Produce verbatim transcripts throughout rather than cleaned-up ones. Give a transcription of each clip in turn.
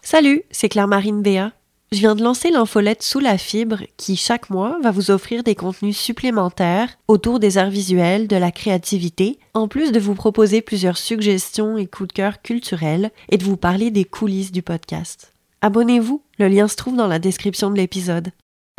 Salut, c'est Claire-Marine Béat. Je viens de lancer l'infolette Sous la fibre qui, chaque mois, va vous offrir des contenus supplémentaires autour des arts visuels, de la créativité, en plus de vous proposer plusieurs suggestions et coups de cœur culturels et de vous parler des coulisses du podcast. Abonnez-vous, le lien se trouve dans la description de l'épisode.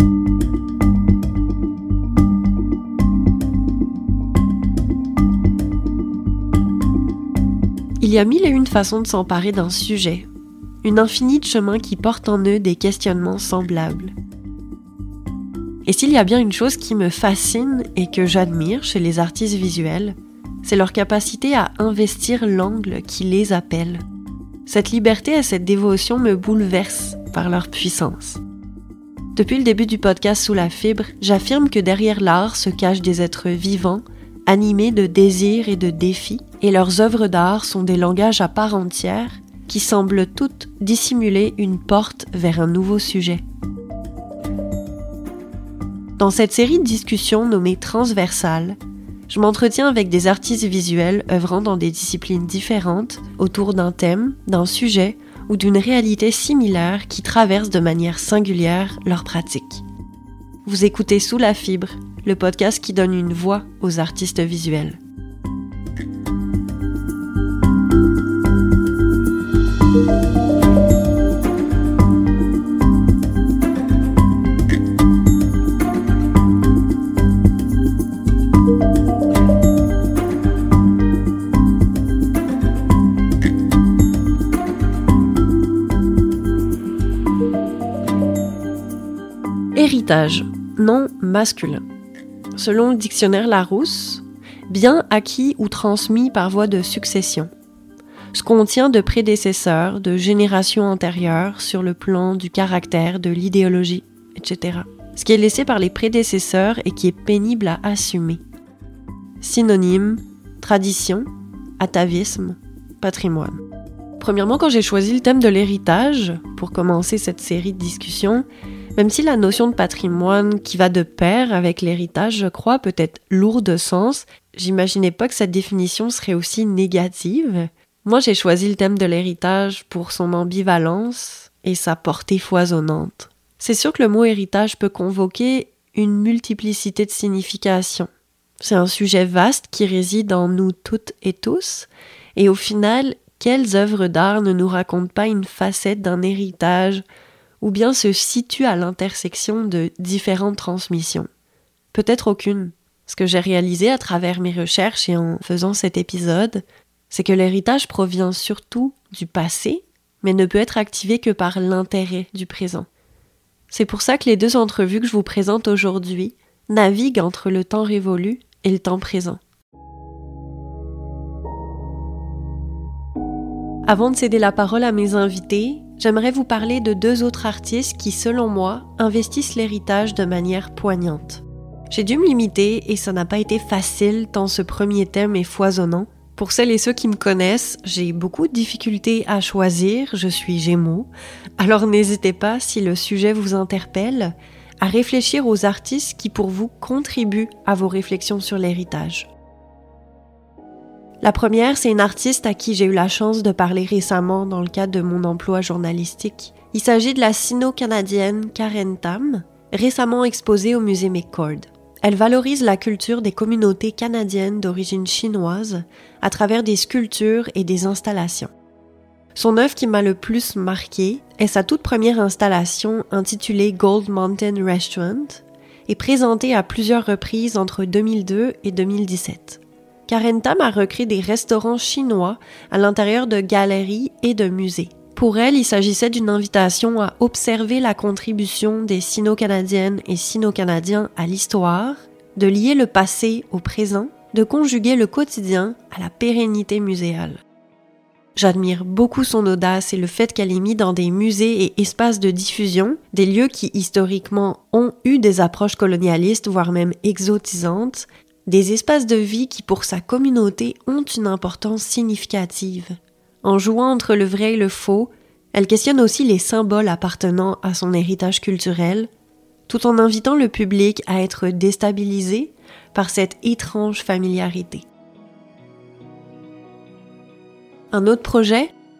Il y a mille et une façons de s'emparer d'un sujet, une infinie de chemins qui portent en eux des questionnements semblables. Et s'il y a bien une chose qui me fascine et que j'admire chez les artistes visuels, c'est leur capacité à investir l'angle qui les appelle. Cette liberté et cette dévotion me bouleversent par leur puissance. Depuis le début du podcast Sous la fibre, j'affirme que derrière l'art se cachent des êtres vivants, animés de désirs et de défis, et leurs œuvres d'art sont des langages à part entière qui semblent toutes dissimuler une porte vers un nouveau sujet. Dans cette série de discussions nommée Transversales, je m'entretiens avec des artistes visuels œuvrant dans des disciplines différentes autour d'un thème, d'un sujet ou d'une réalité similaire qui traverse de manière singulière leur pratique. Vous écoutez Sous la fibre, le podcast qui donne une voix aux artistes visuels. Héritage, nom masculin. Selon le dictionnaire Larousse, bien acquis ou transmis par voie de succession. Ce qu'on tient de prédécesseurs, de générations antérieures sur le plan du caractère, de l'idéologie, et cetera. Ce qui est laissé par les prédécesseurs et qui est pénible à assumer. Synonyme, tradition, atavisme, patrimoine. Premièrement, quand j'ai choisi le thème de l'héritage, pour commencer cette série de discussions, même si la notion de patrimoine qui va de pair avec l'héritage, je crois, peut être lourde de sens, j'imaginais pas que cette définition serait aussi négative. Moi, j'ai choisi le thème de l'héritage pour son ambivalence et sa portée foisonnante. C'est sûr que le mot héritage peut convoquer une multiplicité de significations. C'est un sujet vaste qui réside en nous toutes et tous, et au final, quelles œuvres d'art ne nous racontent pas une facette d'un héritage ou bien se situent à l'intersection de différentes transmissions? Peut-être aucune. Ce que j'ai réalisé à travers mes recherches et en faisant cet épisode, c'est que l'héritage provient surtout du passé, mais ne peut être activé que par l'intérêt du présent. C'est pour ça que les deux entrevues que je vous présente aujourd'hui naviguent entre le temps révolu et le temps présent. Avant de céder la parole à mes invités, j'aimerais vous parler de deux autres artistes qui, selon moi, investissent l'héritage de manière poignante. J'ai dû me limiter et ça n'a pas été facile tant ce premier thème est foisonnant. Pour celles et ceux qui me connaissent, j'ai beaucoup de difficultés à choisir, je suis Gémeaux, alors n'hésitez pas, si le sujet vous interpelle, à réfléchir aux artistes qui pour vous contribuent à vos réflexions sur l'héritage. La première, c'est une artiste à qui j'ai eu la chance de parler récemment dans le cadre de mon emploi journalistique. Il s'agit de la sino-canadienne Karen Tam, récemment exposée au musée McCord. Elle valorise la culture des communautés canadiennes d'origine chinoise à travers des sculptures et des installations. Son œuvre qui m'a le plus marquée est sa toute première installation intitulée Gold Mountain Restaurant et présentée à plusieurs reprises entre deux mille deux et deux mille dix-sept. Karen Tam a recréé des restaurants chinois à l'intérieur de galeries et de musées. Pour elle, il s'agissait d'une invitation à observer la contribution des Sino-Canadiennes et Sino-Canadiens à l'histoire, de lier le passé au présent, de conjuguer le quotidien à la pérennité muséale. J'admire beaucoup son audace et le fait qu'elle ait mis dans des musées et espaces de diffusion des lieux qui historiquement ont eu des approches colonialistes, voire même exotisantes, des espaces de vie qui pour sa communauté ont une importance significative. En jouant entre le vrai et le faux, elle questionne aussi les symboles appartenant à son héritage culturel, tout en invitant le public à être déstabilisé par cette étrange familiarité. Un autre projet,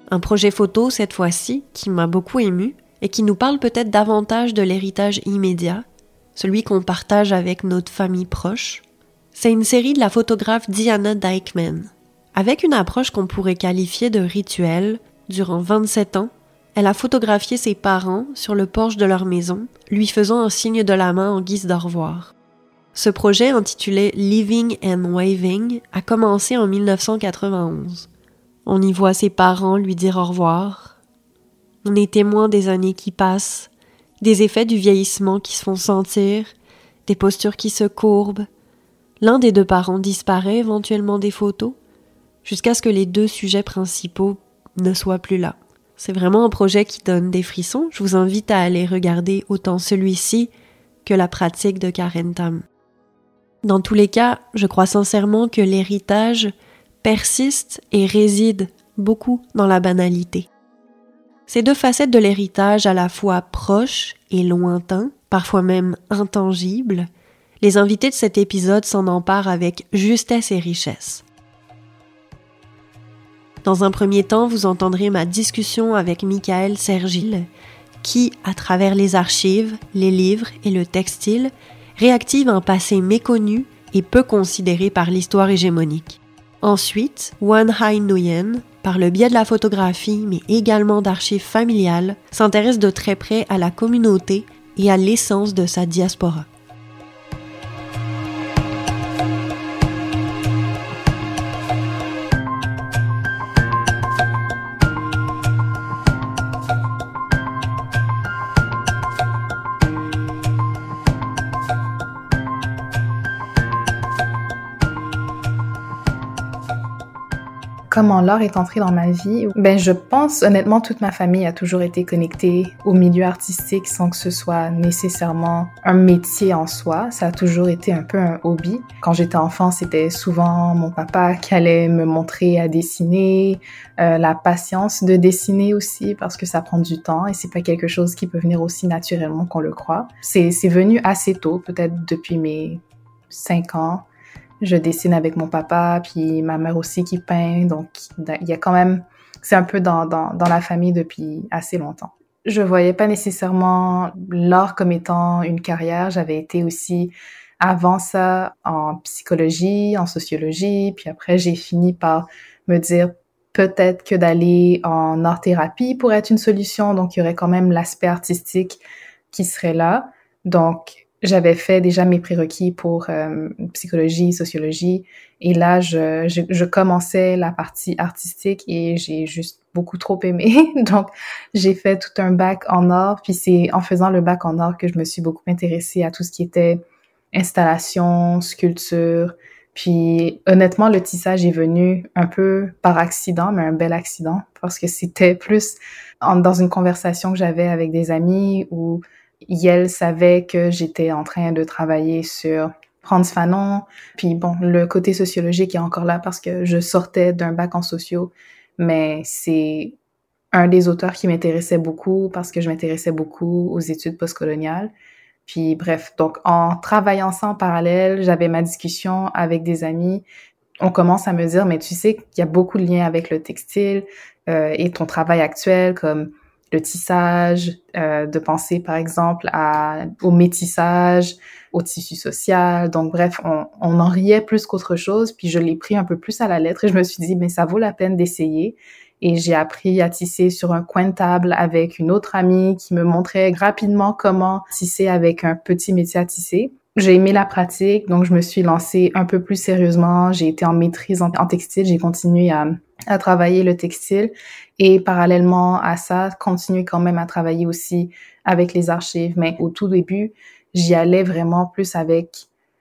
Un projet photo, cette fois-ci, qui m'a beaucoup émue et qui nous parle peut-être davantage de l'héritage immédiat, celui qu'on partage avec notre famille proche. C'est une série de la photographe Diana Dykman. Avec une approche qu'on pourrait qualifier de rituelle, durant vingt-sept ans, elle a photographié ses parents sur le porche de leur maison, lui faisant un signe de la main en guise d'au revoir. Ce projet, intitulé Living and Waving, a commencé en dix-neuf cent quatre-vingt-onze. On y voit ses parents lui dire au revoir. On est témoin des années qui passent, des effets du vieillissement qui se font sentir, des postures qui se courbent. L'un des deux parents disparaît éventuellement des photos, jusqu'à ce que les deux sujets principaux ne soient plus là. C'est vraiment un projet qui donne des frissons. Je vous invite à aller regarder autant celui-ci que la pratique de Karen Tam. Dans tous les cas, je crois sincèrement que l'héritage persiste et réside beaucoup dans la banalité. Ces deux facettes de l'héritage à la fois proches et lointains, parfois même intangibles, les invités de cet épisode s'en emparent avec justesse et richesse. Dans un premier temps, vous entendrez ma discussion avec Michaël Sergil, qui, à travers les archives, les livres et le textile, réactive un passé méconnu et peu considéré par l'histoire hégémonique. Ensuite, Wan Hai Nguyen, par le biais de la photographie mais également d'archives familiales, s'intéresse de très près à la communauté et à l'essence de sa diaspora. Comment l'art est entré dans ma vie? Ben, je pense, honnêtement, toute ma famille a toujours été connectée au milieu artistique sans que ce soit nécessairement un métier en soi. Ça a toujours été un peu un hobby. Quand j'étais enfant, c'était souvent mon papa qui allait me montrer à dessiner, euh, la patience de dessiner aussi, parce que ça prend du temps et c'est pas quelque chose qui peut venir aussi naturellement qu'on le croit. C'est, c'est venu assez tôt, peut-être depuis mes cinq ans. Je dessine avec mon papa, puis ma mère aussi qui peint, donc il y a quand même, c'est un peu dans, dans, dans la famille depuis assez longtemps. Je voyais pas nécessairement l'art comme étant une carrière, j'avais été aussi avant ça en psychologie, en sociologie, puis après j'ai fini par me dire peut-être que d'aller en art-thérapie pourrait être une solution, donc il y aurait quand même l'aspect artistique qui serait là, donc j'avais fait déjà mes prérequis pour euh, psychologie, sociologie, et là, je, je, je commençais la partie artistique et j'ai juste beaucoup trop aimé. Donc, j'ai fait tout un bac en art, puis c'est en faisant le bac en art que je me suis beaucoup intéressée à tout ce qui était installation, sculpture. Puis, honnêtement, le tissage est venu un peu par accident, mais un bel accident, parce que c'était plus en, dans une conversation que j'avais avec des amis où Yel savait que j'étais en train de travailler sur Frantz Fanon. Puis bon, le côté sociologique est encore là parce que je sortais d'un bac en sociaux, mais c'est un des auteurs qui m'intéressait beaucoup parce que je m'intéressais beaucoup aux études postcoloniales. Puis bref, donc en travaillant ça en parallèle, j'avais ma discussion avec des amis. On commence à me dire, mais tu sais qu'il y a beaucoup de liens avec le textile euh, et ton travail actuel, comme le tissage, euh, de penser par exemple à, au métissage, au tissu social. Donc bref, on, on en riait plus qu'autre chose. Puis je l'ai pris un peu plus à la lettre et je me suis dit, mais ça vaut la peine d'essayer. Et j'ai appris à tisser sur un coin de table avec une autre amie qui me montrait rapidement comment tisser avec un petit métier à tisser. J'ai aimé la pratique, donc je me suis lancée un peu plus sérieusement. J'ai été en maîtrise en, en textile, j'ai continué à, à travailler le textile et parallèlement à ça, continuer quand même à travailler aussi avec les archives. Mais au tout début, j'y allais vraiment plus avec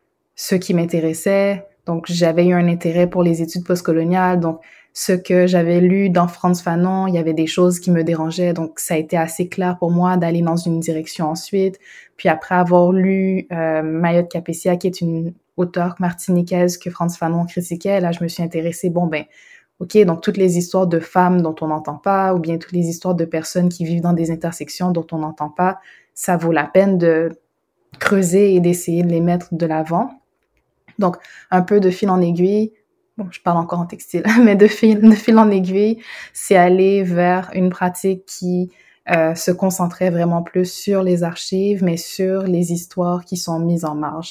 ce qui m'intéressait. Donc, j'avais eu un intérêt pour les études postcoloniales. Donc, ce que j'avais lu dans Frantz Fanon, il y avait des choses qui me dérangeaient. Donc, ça a été assez clair pour moi d'aller dans une direction ensuite. Puis après avoir lu euh, Mayotte Capécia, qui est une auteure martiniquaise que Frantz Fanon critiquait, là, je me suis intéressée, bon, ben, OK, donc toutes les histoires de femmes dont on n'entend pas, ou bien toutes les histoires de personnes qui vivent dans des intersections dont on n'entend pas, ça vaut la peine de creuser et d'essayer de les mettre de l'avant. Donc, un peu de fil en aiguille, bon, je parle encore en textile, mais de fil, de fil en aiguille, c'est aller vers une pratique qui euh, se concentrait vraiment plus sur les archives, mais sur les histoires qui sont mises en marge.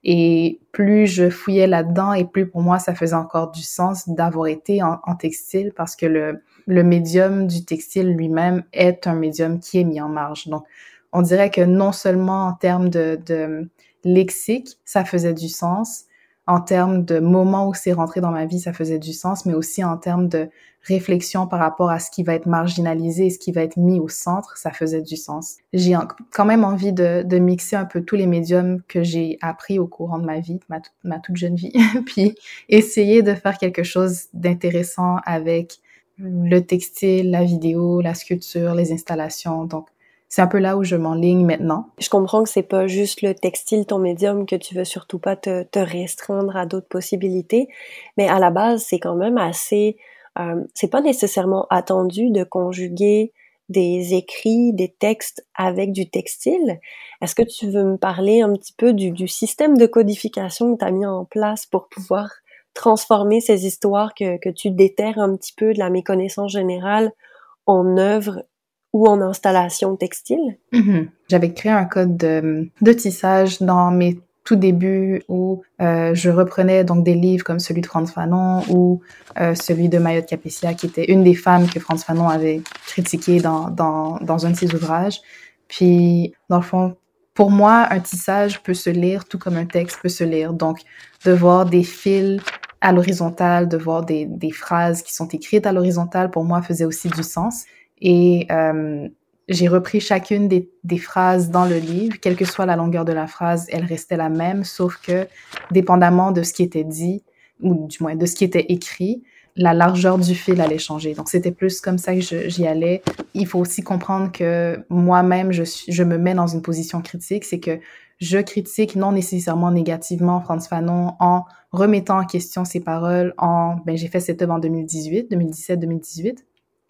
Et plus je fouillais là-dedans, et plus pour moi, ça faisait encore du sens d'avoir été en, en textile, parce que le, le médium du textile lui-même est un médium qui est mis en marge. Donc, on dirait que non seulement en termes de, de lexique, ça faisait du sens, en termes de moments où c'est rentré dans ma vie, ça faisait du sens, mais aussi en termes de réflexion par rapport à ce qui va être marginalisé et ce qui va être mis au centre, ça faisait du sens. J'ai quand même envie de, de mixer un peu tous les médiums que j'ai appris au courant de ma vie, ma, ma toute jeune vie, puis essayer de faire quelque chose d'intéressant avec le textile, la vidéo, la sculpture, les installations. Donc, c'est un peu là où je m'enligne maintenant. Je comprends que c'est pas juste le textile, ton médium, que tu veux surtout pas te, te restreindre à d'autres possibilités, mais à la base, c'est quand même assez... Euh, c'est pas nécessairement attendu de conjuguer des écrits, des textes avec du textile. Est-ce que tu veux me parler un petit peu du, du système de codification que tu as mis en place pour pouvoir transformer ces histoires que, que tu déterres un petit peu de la méconnaissance générale en œuvre ou en installation textile? Mm-hmm. J'avais créé un code de, de tissage dans mes tout débuts où euh, je reprenais donc des livres comme celui de Frantz Fanon ou euh, celui de Mayotte Capécia, qui était une des femmes que Frantz Fanon avait critiqué dans, dans, dans un de ses ouvrages. Puis, dans le fond, pour moi, un tissage peut se lire tout comme un texte peut se lire. Donc, de voir des fils à l'horizontale, de voir des, des phrases qui sont écrites à l'horizontale, pour moi, faisait aussi du sens. Et euh, j'ai repris chacune des, des phrases dans le livre, quelle que soit la longueur de la phrase, elle restait la même, sauf que dépendamment de ce qui était dit, ou du moins de ce qui était écrit, la largeur du fil allait changer. Donc, c'était plus comme ça que je, j'y allais. Il faut aussi comprendre que moi-même, je, suis, je me mets dans une position critique, c'est que je critique non nécessairement négativement Frantz Fanon en remettant en question ses paroles. En, ben, j'ai fait cette œuvre en deux mille dix-huit, deux mille dix-sept, deux mille dix-huit.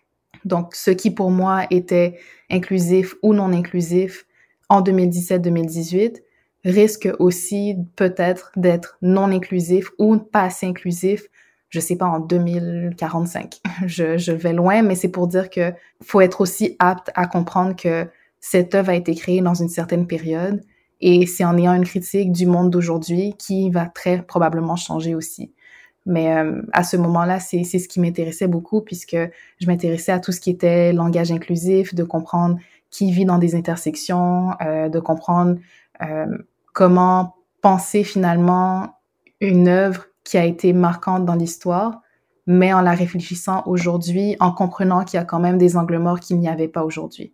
Donc, ce qui pour moi était inclusif ou non inclusif en deux mille dix-sept deux mille dix-huit risque aussi peut-être d'être non inclusif ou pas assez inclusif, je sais pas, en deux mille quarante-cinq. Je, je vais loin, mais c'est pour dire que faut être aussi apte à comprendre que cette œuvre a été créée dans une certaine période et c'est en ayant une critique du monde d'aujourd'hui qui va très probablement changer aussi. Mais euh, à ce moment-là, c'est, c'est ce qui m'intéressait beaucoup puisque je m'intéressais à tout ce qui était langage inclusif, de comprendre qui vit dans des intersections, euh, de comprendre euh, comment penser finalement une œuvre qui a été marquante dans l'histoire, mais en la réfléchissant aujourd'hui, en comprenant qu'il y a quand même des angles morts qu'il n'y avait pas aujourd'hui.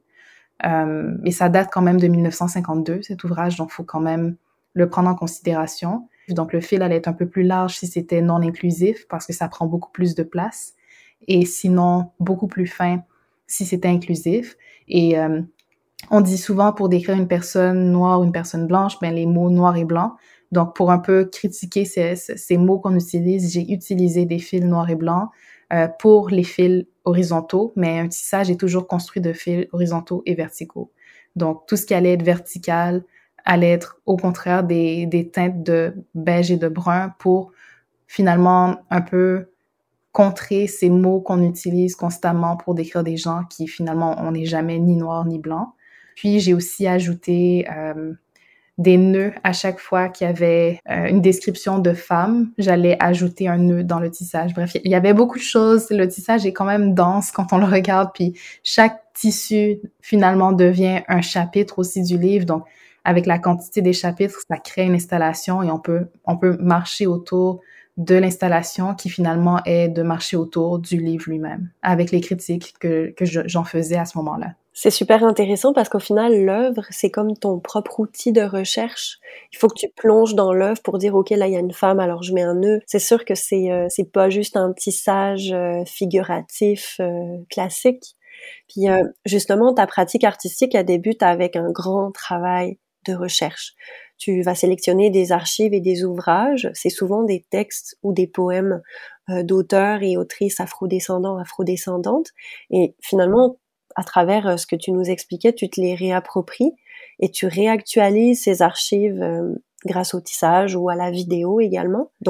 Euh, et ça date quand même de dix-neuf cent cinquante-deux, cet ouvrage, donc il faut quand même le prendre en considération. Donc, le fil allait être un peu plus large si c'était non inclusif parce que ça prend beaucoup plus de place et sinon beaucoup plus fin si c'était inclusif. Et euh, on dit souvent pour décrire une personne noire ou une personne blanche, ben les mots noir et blanc. Donc, pour un peu critiquer ces, ces mots qu'on utilise, j'ai utilisé des fils noirs et blancs euh, pour les fils horizontaux, mais un tissage est toujours construit de fils horizontaux et verticaux. Donc, tout ce qui allait être vertical allait être au contraire des, des teintes de beige et de brun pour finalement un peu contrer ces mots qu'on utilise constamment pour décrire des gens qui finalement on n'est jamais ni noir ni blanc. Puis j'ai aussi ajouté euh, des nœuds à chaque fois qu'il y avait euh, une description de femme, j'allais ajouter un nœud dans le tissage. Bref, il y avait beaucoup de choses. Le tissage est quand même dense quand on le regarde, puis chaque tissu finalement devient un chapitre aussi du livre. Donc avec la quantité des chapitres, ça crée une installation et on peut, on peut marcher autour de l'installation qui finalement est de marcher autour du livre lui-même, avec les critiques que, que je, j'en faisais à ce moment-là. C'est super intéressant parce qu'au final, l'œuvre, c'est comme ton propre outil de recherche. Il faut que tu plonges dans l'œuvre pour dire, OK, là, il y a une femme, alors je mets un nœud. C'est sûr que c'est, euh, c'est pas juste un tissage euh, figuratif euh, classique. Puis euh, justement, ta pratique artistique, elle débute avec un grand travail de recherche. Tu vas sélectionner des archives et des ouvrages. C'est souvent des textes ou des poèmes euh, d'auteurs et autrices afrodescendants, afrodescendantes. Et finalement, à travers euh, ce que tu nous expliquais, tu te les réappropries et tu réactualises ces archives euh, grâce au tissage ou à la vidéo également. Donc,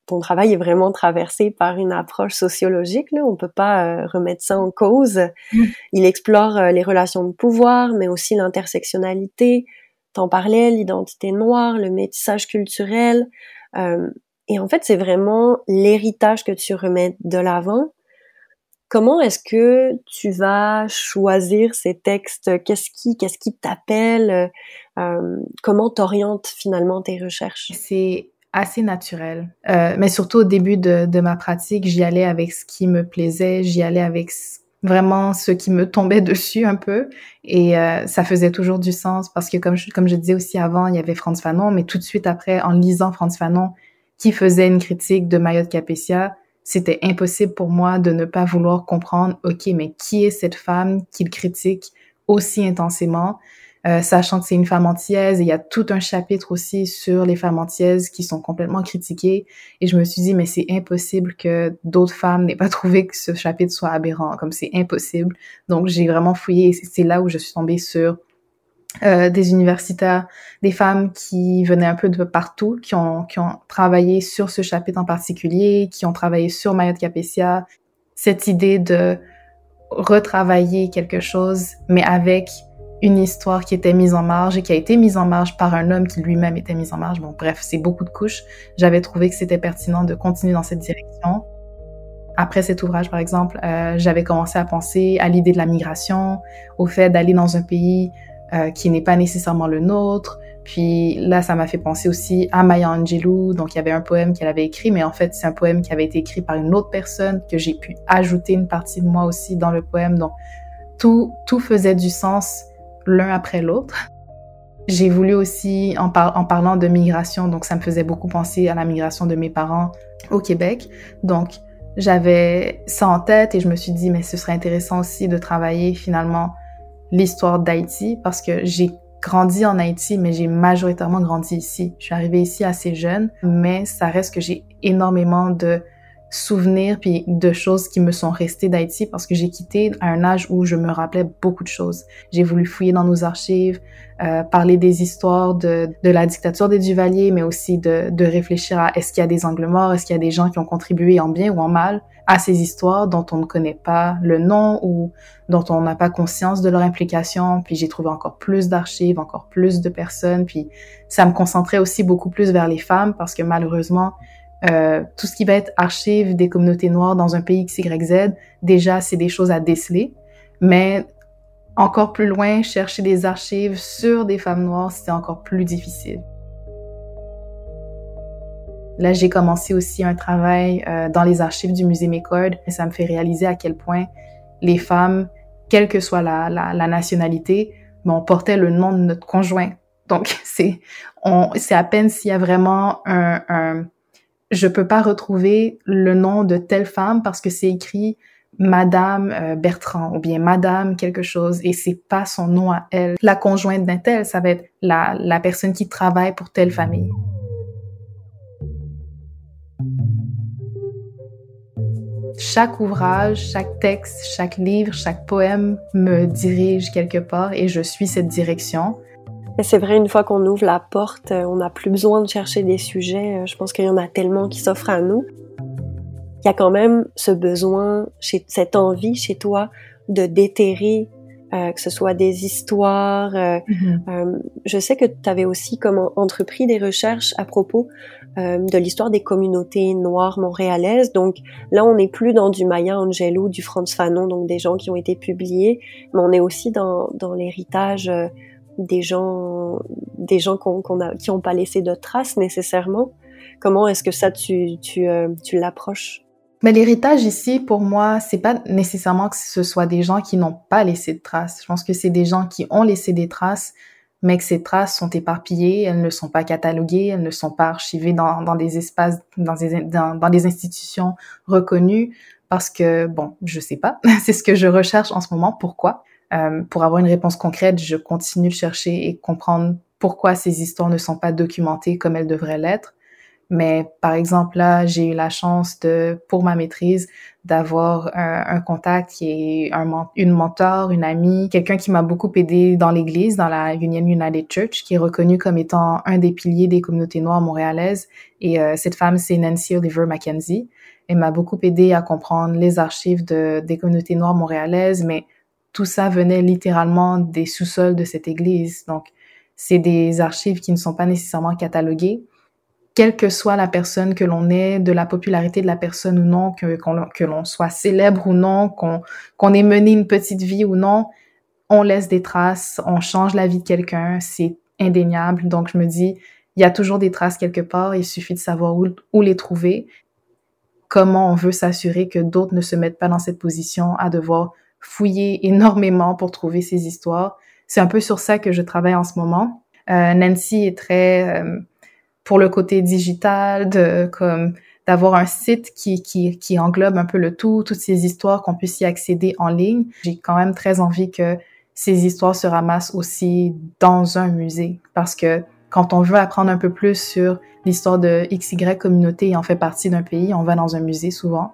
ton travail est vraiment traversé par une approche sociologique, là. On peut pas euh, remettre ça en cause. Mm. Il explore euh, les relations de pouvoir, mais aussi l'intersectionnalité. T'en parlais, l'identité noire, le métissage culturel. Euh, et en fait, c'est vraiment l'héritage que tu remets de l'avant. Comment est-ce que tu vas choisir ces textes? Qu'est-ce qui, qu'est-ce qui t'appelle? Euh, comment t'orientes finalement tes recherches? C'est assez naturel. Euh, mais surtout au début de, de ma pratique, j'y allais avec ce qui me plaisait, j'y allais avec vraiment ce qui me tombait dessus un peu. Et euh, ça faisait toujours du sens parce que comme je, comme je disais aussi avant, il y avait Frantz Fanon, mais tout de suite après, en lisant Frantz Fanon, qui faisait une critique de Mayot Capécia, c'était impossible pour moi de ne pas vouloir comprendre, OK, mais qui est cette femme qu'il critique aussi intensément, euh, sachant que c'est une femme antillaise, et il y a tout un chapitre aussi sur les femmes antillaises qui sont complètement critiquées, et je me suis dit, mais c'est impossible que d'autres femmes n'aient pas trouvé que ce chapitre soit aberrant, comme c'est impossible. Donc j'ai vraiment fouillé, et c'est là où je suis tombée sur Euh, des universitaires, des femmes qui venaient un peu de partout, qui ont qui ont travaillé sur ce chapitre en particulier, qui ont travaillé sur Mayot Capécia. Cette idée de retravailler quelque chose, mais avec une histoire qui était mise en marge et qui a été mise en marge par un homme qui lui-même était mis en marge. Bon, bref, c'est beaucoup de couches. J'avais trouvé que c'était pertinent de continuer dans cette direction. Après cet ouvrage, par exemple, euh, j'avais commencé à penser à l'idée de la migration, au fait d'aller dans un pays Euh, qui n'est pas nécessairement le nôtre. Puis là, ça m'a fait penser aussi à Maya Angelou. Donc, il y avait un poème qu'elle avait écrit, mais en fait, c'est un poème qui avait été écrit par une autre personne, que j'ai pu ajouter une partie de moi aussi dans le poème. Donc, tout, tout faisait du sens l'un après l'autre. J'ai voulu aussi, en, par- en parlant de migration, donc ça me faisait beaucoup penser à la migration de mes parents au Québec. Donc, j'avais ça en tête et je me suis dit, mais ce serait intéressant aussi de travailler finalement l'histoire d'Haïti, parce que j'ai grandi en Haïti, mais j'ai majoritairement grandi ici. Je suis arrivée ici assez jeune, mais ça reste que j'ai énormément de souvenirs puis de choses qui me sont restées d'Haïti parce que j'ai quitté à un âge où je me rappelais beaucoup de choses. J'ai voulu fouiller dans nos archives, euh, parler des histoires de, de la dictature des Duvalier, mais aussi de, de réfléchir à est-ce qu'il y a des angles morts, est-ce qu'il y a des gens qui ont contribué en bien ou en mal à ces histoires dont on ne connaît pas le nom ou dont on n'a pas conscience de leur implication. Puis j'ai trouvé encore plus d'archives, encore plus de personnes. Puis ça me concentrait aussi beaucoup plus vers les femmes parce que malheureusement, euh, tout ce qui va être archives des communautés noires dans un pays X Y Z, déjà, c'est des choses à déceler. Mais encore plus loin, chercher des archives sur des femmes noires, c'est encore plus difficile. Là, j'ai commencé aussi un travail euh, dans les archives du musée McCord et ça me fait réaliser à quel point les femmes, quelle que soit la, la, la nationalité, mais on portait le nom de notre conjoint. Donc, c'est, on, c'est à peine s'il y a vraiment un, un... Je peux pas retrouver le nom de telle femme parce que c'est écrit Madame euh, Bertrand ou bien Madame quelque chose et c'est pas son nom à elle. La conjointe d'un tel, ça va être la, la personne qui travaille pour telle famille. Chaque ouvrage, chaque texte, chaque livre, chaque poème me dirige quelque part et je suis cette direction. Mais c'est vrai, une fois qu'on ouvre la porte, on n'a plus besoin de chercher des sujets. Je pense qu'il y en a tellement qui s'offrent à nous. Il y a quand même ce besoin, cette envie chez toi de déterrer, euh, que ce soit des histoires. Euh, mm-hmm. euh, je sais que tu avais aussi comme entrepris des recherches à propos euh, de l'histoire des communautés noires montréalaises. Donc là, on n'est plus dans du Maya Angelou, du Frantz Fanon, donc des gens qui ont été publiés, mais on est aussi dans, dans l'héritage euh, des gens, des gens qu'on, qu'on a, qui n'ont pas laissé de traces nécessairement. Comment est-ce que ça, tu, tu, euh, tu l'approches? Mais l'héritage ici, pour moi, c'est pas nécessairement que ce soit des gens qui n'ont pas laissé de traces. Je pense que c'est des gens qui ont laissé des traces, mais que ces traces sont éparpillées, elles ne sont pas cataloguées, elles ne sont pas archivées dans, dans des espaces, dans des, dans, dans des institutions reconnues, parce que, bon, je sais pas, c'est ce que je recherche en ce moment. Pourquoi? Euh, pour avoir une réponse concrète, je continue de chercher et comprendre pourquoi ces histoires ne sont pas documentées comme elles devraient l'être. Mais par exemple, là, j'ai eu la chance de, pour ma maîtrise, d'avoir un, un contact qui est un, une mentor, une amie, quelqu'un qui m'a beaucoup aidé dans l'église, dans la Union United Church, qui est reconnu comme étant un des piliers des communautés noires montréalaises. Et euh, cette femme, c'est Nancy Oliver Mackenzie. Elle m'a beaucoup aidé à comprendre les archives de, des communautés noires montréalaises, mais tout ça venait littéralement des sous-sols de cette église. Donc, c'est des archives qui ne sont pas nécessairement cataloguées. Quelle que soit la personne que l'on est, de la popularité de la personne ou non, que, qu'on, que l'on soit célèbre ou non, qu'on, qu'on ait mené une petite vie ou non, on laisse des traces, on change la vie de quelqu'un, c'est indéniable. Donc, je me dis, il y a toujours des traces quelque part, il suffit de savoir où, où les trouver. Comment on veut s'assurer que d'autres ne se mettent pas dans cette position à devoir fouiller énormément pour trouver ces histoires. C'est un peu sur ça que je travaille en ce moment. Euh, Nancy est très... Euh, pour le côté digital, de comme d'avoir un site qui qui qui englobe un peu le tout, toutes ces histoires qu'on puisse y accéder en ligne. J'ai quand même très envie que ces histoires se ramassent aussi dans un musée, parce que quand on veut apprendre un peu plus sur l'histoire de X Y communauté et en fait partie d'un pays, on va dans un musée souvent.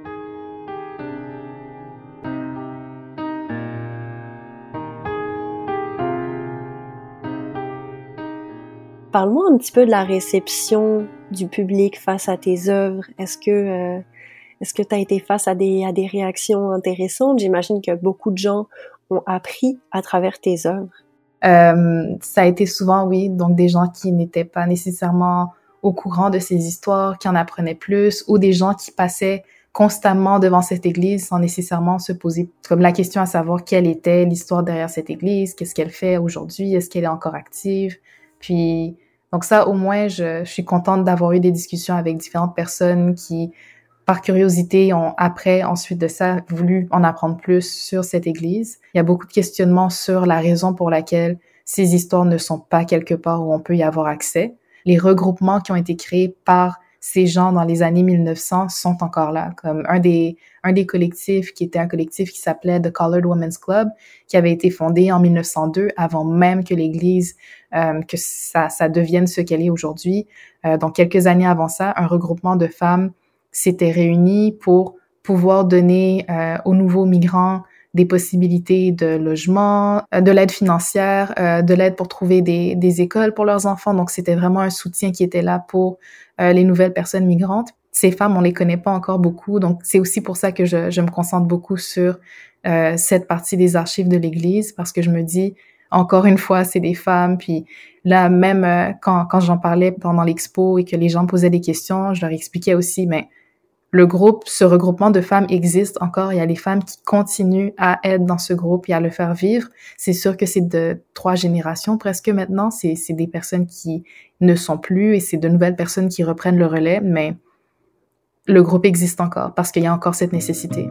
Parle-moi un petit peu de la réception du public face à tes œuvres. Est-ce que euh, est-ce que tu as été face à des à des réactions intéressantes? J'imagine que beaucoup de gens ont appris à travers tes œuvres. Euh, ça a été souvent, oui, donc des gens qui n'étaient pas nécessairement au courant de ces histoires, qui en apprenaient plus, ou des gens qui passaient constamment devant cette église sans nécessairement se poser comme la question à savoir quelle était l'histoire derrière cette église, qu'est-ce qu'elle fait aujourd'hui, est-ce qu'elle est encore active. Puis, donc ça, au moins, je, je suis contente d'avoir eu des discussions avec différentes personnes qui, par curiosité, ont après, ensuite de ça, voulu en apprendre plus sur cette église. Il y a beaucoup de questionnements sur la raison pour laquelle ces histoires ne sont pas quelque part où on peut y avoir accès. Les regroupements qui ont été créés par ces gens dans les années mille neuf cents sont encore là, comme un des un des collectifs qui était un collectif qui s'appelait The Colored Women's Club, qui avait été fondé en mille neuf cent deux, avant même que l'Église, euh, que ça, ça devienne ce qu'elle est aujourd'hui. Euh, donc, quelques années avant ça, un regroupement de femmes s'était réuni pour pouvoir donner euh, aux nouveaux migrants des possibilités de logement, de l'aide financière, euh, de l'aide pour trouver des, des écoles pour leurs enfants. Donc, c'était vraiment un soutien qui était là pour euh, les nouvelles personnes migrantes. Ces femmes, on les connaît pas encore beaucoup, donc c'est aussi pour ça que je, je me concentre beaucoup sur euh, cette partie des archives de l'Église, parce que je me dis, encore une fois, c'est des femmes, puis là, même euh, quand, quand j'en parlais pendant l'expo et que les gens posaient des questions, je leur expliquais aussi, mais le groupe, ce regroupement de femmes existe encore. Il y a les femmes qui continuent à être dans ce groupe et à le faire vivre. C'est sûr que c'est de trois générations presque maintenant. C'est, c'est des personnes qui ne sont plus et c'est de nouvelles personnes qui reprennent le relais, mais le groupe existe encore parce qu'il y a encore cette nécessité.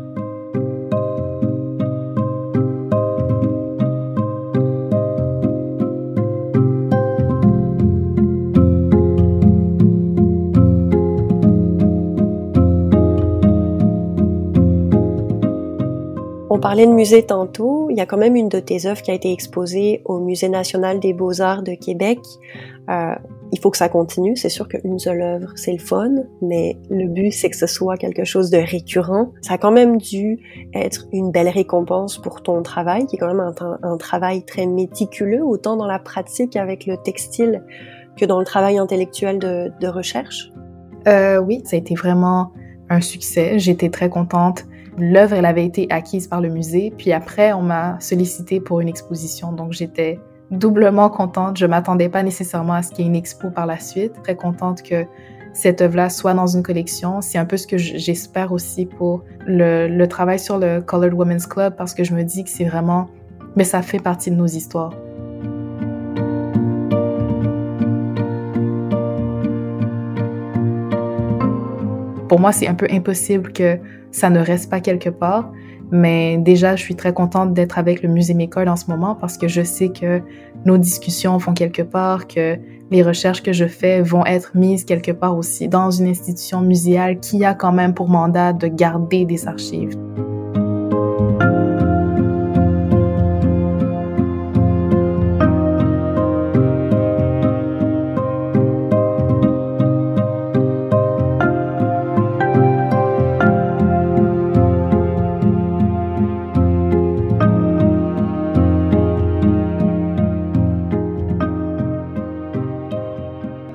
On parlait de musée tantôt, il y a quand même une de tes œuvres qui a été exposée au Musée national des beaux-arts de Québec. Euh, il faut que ça continue, c'est sûr qu'une seule œuvre, c'est le fun, mais le but, c'est que ce soit quelque chose de récurrent. Ça a quand même dû être une belle récompense pour ton travail, qui est quand même un, un travail très méticuleux, autant dans la pratique avec le textile que dans le travail intellectuel de, de recherche. Euh, oui, ça a été vraiment un succès. J'étais très contente. L'œuvre, elle avait été acquise par le musée, puis après, on m'a sollicité pour une exposition, donc j'étais doublement contente. Je m'attendais pas nécessairement à ce qu'il y ait une expo par la suite. Très contente que cette œuvre-là soit dans une collection. C'est un peu ce que j'espère aussi pour le, le travail sur le Colored Women's Club, parce que je me dis que c'est vraiment, mais ça fait partie de nos histoires. Pour moi, c'est un peu impossible que ça ne reste pas quelque part, mais déjà, je suis très contente d'être avec le Musée McCord en ce moment parce que je sais que nos discussions vont quelque part, que les recherches que je fais vont être mises quelque part aussi dans une institution muséale qui a quand même pour mandat de garder des archives.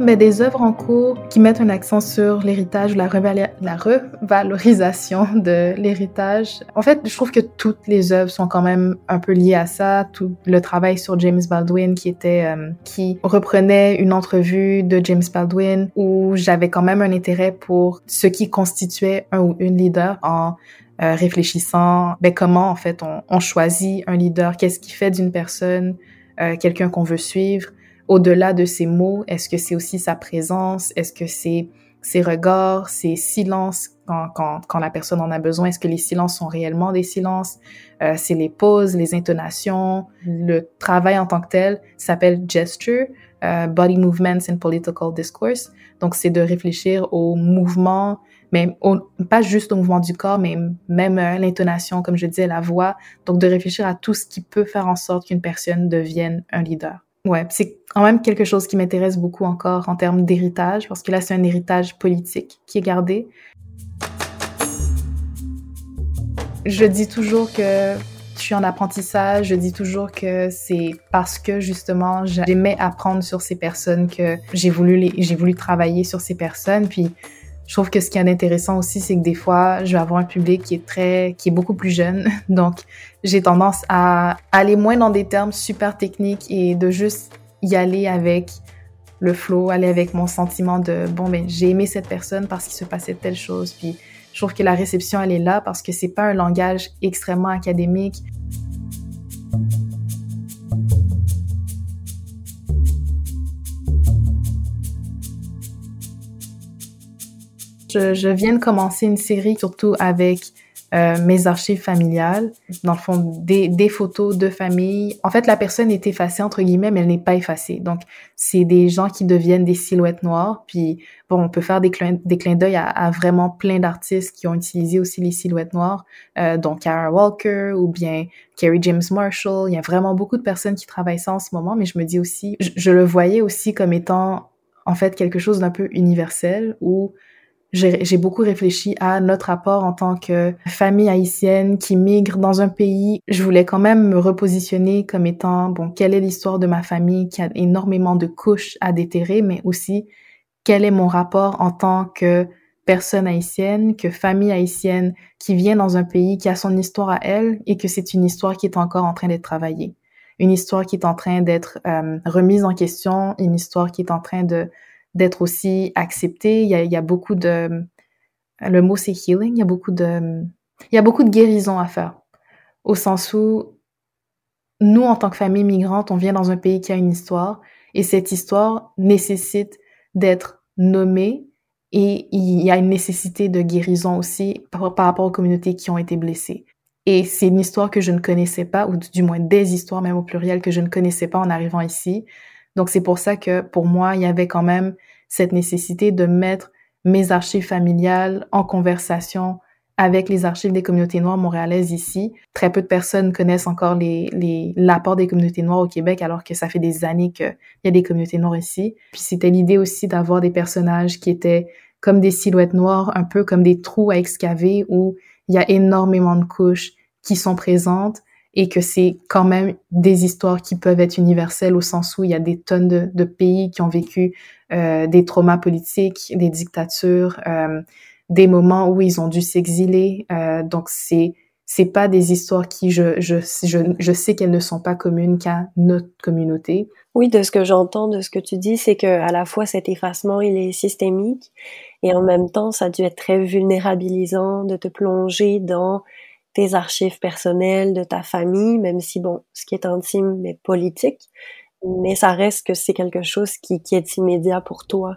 Mais des œuvres en cours qui mettent un accent sur l'héritage, la, revala- la revalorisation de l'héritage. En fait, je trouve que toutes les œuvres sont quand même un peu liées à ça. Tout le travail sur James Baldwin qui était, euh, qui reprenait une entrevue de James Baldwin où j'avais quand même un intérêt pour ce qui constituait un ou une leader en euh, réfléchissant, ben comment en fait on, on choisit un leader, qu'est-ce qui fait d'une personne euh, quelqu'un qu'on veut suivre. Au-delà de ses mots, est-ce que c'est aussi sa présence? Est-ce que c'est ses regards, ses silences quand, quand, quand la personne en a besoin? Est-ce que les silences sont réellement des silences? Euh, c'est les pauses, les intonations. Le travail en tant que tel s'appelle gesture, euh, body movements in political discourse. Donc, c'est de réfléchir aux mouvements, mais au, pas juste au mouvement du corps, mais même euh, l'intonation, comme je disais, la voix. Donc, de réfléchir à tout ce qui peut faire en sorte qu'une personne devienne un leader. Ouais, c'est quand même quelque chose qui m'intéresse beaucoup encore en termes d'héritage, parce que là, c'est un héritage politique qui est gardé. Je dis toujours que je suis en apprentissage, je dis toujours que c'est parce que justement, j'aimais apprendre sur ces personnes que j'ai voulu les, j'ai voulu travailler sur ces personnes, puis je trouve que ce qui est intéressant aussi, c'est que des fois, je vais avoir un public qui est très, qui est beaucoup plus jeune. Donc, j'ai tendance à aller moins dans des termes super techniques et de juste y aller avec le flow, aller avec mon sentiment de, bon, ben, j'ai aimé cette personne parce qu'il se passait telle chose. Puis, je trouve que la réception, elle est là parce que c'est pas un langage extrêmement académique. Je, je viens de commencer une série, surtout avec euh, mes archives familiales. Dans le fond, des, des photos de famille. En fait, la personne est effacée, entre guillemets, mais elle n'est pas effacée. Donc, c'est des gens qui deviennent des silhouettes noires. Puis, bon, on peut faire des clins, des clins d'œil à, à vraiment plein d'artistes qui ont utilisé aussi les silhouettes noires. Euh, donc, Kara Walker ou bien Kerry James Marshall. Il y a vraiment beaucoup de personnes qui travaillent ça en ce moment, mais je me dis aussi, je, je le voyais aussi comme étant, en fait, quelque chose d'un peu universel où J'ai, j'ai beaucoup réfléchi à notre rapport en tant que famille haïtienne qui migre dans un pays. Je voulais quand même me repositionner comme étant, bon, quelle est l'histoire de ma famille qui a énormément de couches à déterrer, mais aussi quel est mon rapport en tant que personne haïtienne, que famille haïtienne qui vient dans un pays qui a son histoire à elle et que c'est une histoire qui est encore en train d'être travaillée. Une histoire qui est en train d'être euh, remise en question, une histoire qui est en train de d'être aussi accepté. Il y a, il y a beaucoup de... Le mot, c'est healing. Il y a beaucoup de... Il y a beaucoup de guérison à faire. Au sens où, nous, en tant que famille migrante, on vient dans un pays qui a une histoire et cette histoire nécessite d'être nommée et il y a une nécessité de guérison aussi par, par rapport aux communautés qui ont été blessées. Et c'est une histoire que je ne connaissais pas, ou du moins des histoires, même au pluriel, que je ne connaissais pas en arrivant ici. Donc, c'est pour ça que, pour moi, il y avait quand même cette nécessité de mettre mes archives familiales en conversation avec les archives des communautés noires montréalaises ici. Très peu de personnes connaissent encore les, les, l'apport des communautés noires au Québec, alors que ça fait des années qu'il y a des communautés noires ici. Puis c'était l'idée aussi d'avoir des personnages qui étaient comme des silhouettes noires, un peu comme des trous à excaver où il y a énormément de couches qui sont présentes et que c'est quand même des histoires qui peuvent être universelles au sens où il y a des tonnes de, de pays qui ont vécu euh, des traumas politiques, des dictatures, euh, des moments où ils ont dû s'exiler. Euh, donc, c'est c'est pas des histoires qui, je, je, je, je sais qu'elles ne sont pas communes qu'à notre communauté. Oui, de ce que j'entends, de ce que tu dis, c'est que à la fois cet effacement, il est systémique et en même temps, ça a dû être très vulnérabilisant de te plonger dans tes archives personnelles, de ta famille, même si, bon, ce qui est intime, mais politique, mais ça reste que c'est quelque chose qui, qui est immédiat pour toi.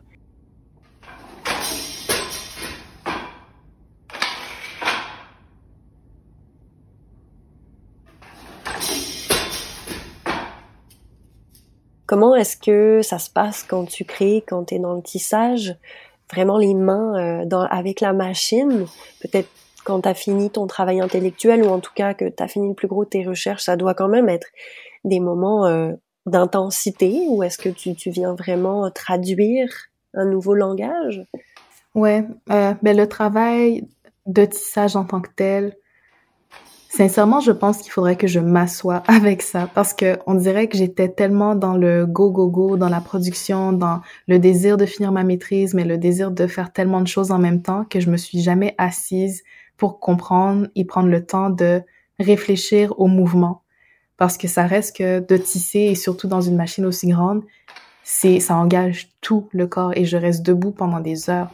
Comment est-ce que ça se passe quand tu crées, quand tu es dans le tissage, vraiment les mains euh, dans, avec la machine, peut-être quand tu as fini ton travail intellectuel ou en tout cas que tu as fini le plus gros de tes recherches, ça doit quand même être des moments euh, d'intensité ou est-ce que tu, tu viens vraiment traduire un nouveau langage? Ouais, euh, ben le travail de tissage en tant que tel, Sincèrement, je pense qu'il faudrait que je m'assoie avec ça parce que on dirait que j'étais tellement dans le go, go, go, dans la production, dans le désir de finir ma maîtrise, mais le désir de faire tellement de choses en même temps que je me suis jamais assise pour comprendre et prendre le temps de réfléchir au mouvement. Parce que ça reste que de tisser, et surtout dans une machine aussi grande, c'est, ça engage tout le corps et je reste debout pendant des heures.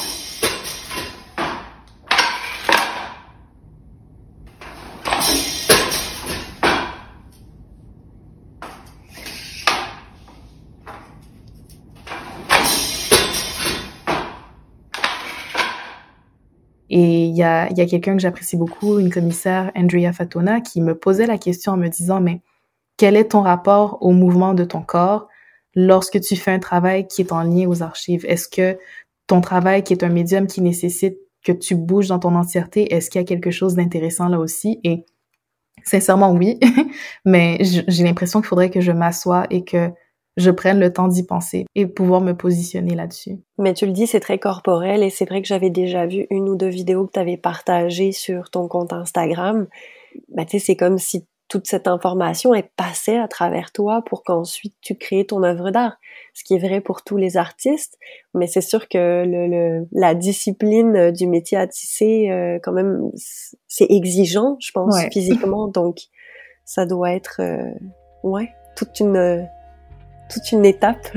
Et il y a, il y a quelqu'un que j'apprécie beaucoup, une commissaire, Andrea Fatona, qui me posait la question en me disant, mais quel est ton rapport au mouvement de ton corps lorsque tu fais un travail qui est en lien aux archives? Est-ce que ton travail, qui est un médium qui nécessite que tu bouges dans ton entièreté, est-ce qu'il y a quelque chose d'intéressant là aussi? Et sincèrement, oui, mais j'ai l'impression qu'il faudrait que je m'assoie et que je prenne le temps d'y penser et pouvoir me positionner là-dessus. Mais tu le dis, c'est très corporel et c'est vrai que j'avais déjà vu une ou deux vidéos que tu avais partagées sur ton compte Instagram. Ben, tu sais, c'est comme si toute cette information est passée à travers toi pour qu'ensuite tu crées ton œuvre d'art. Ce qui est vrai pour tous les artistes, mais c'est sûr que le, le, la discipline du métier à tisser, euh, quand même, c'est exigeant, je pense, ouais. Physiquement. Donc, ça doit être, euh, ouais, toute une... toute une étape.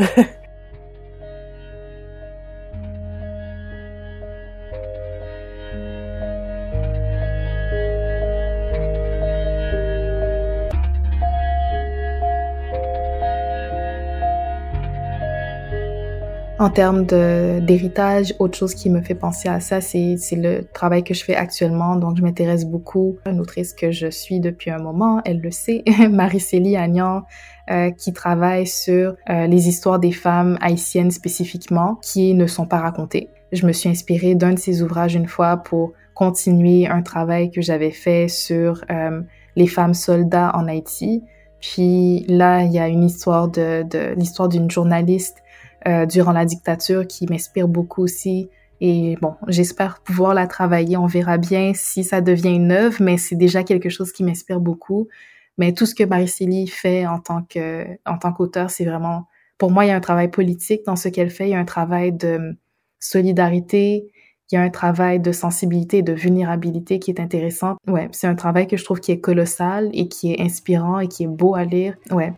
En termes de, d'héritage, autre chose qui me fait penser à ça, c'est, c'est le travail que je fais actuellement. Donc, je m'intéresse beaucoup à une autrice que je suis depuis un moment, elle le sait, Marie-Célie Agnan, euh, qui travaille sur euh, les histoires des femmes haïtiennes spécifiquement qui ne sont pas racontées. Je me suis inspirée d'un de ses ouvrages une fois pour continuer un travail que j'avais fait sur euh, les femmes soldats en Haïti. Puis là, il y a une histoire de, de l'histoire d'une journaliste Euh, durant la dictature qui m'inspire beaucoup aussi. Et bon, j'espère pouvoir la travailler. On verra bien si ça devient une œuvre, mais c'est déjà quelque chose qui m'inspire beaucoup. Mais tout ce que Marie-Célie fait en tant que, en tant qu'auteur, c'est vraiment, pour moi, il y a un travail politique dans ce qu'elle fait. Il y a un travail de solidarité. Il y a un travail de sensibilité et de vulnérabilité qui est intéressant. Ouais, c'est un travail que je trouve qui est colossal et qui est inspirant et qui est beau à lire. Ouais.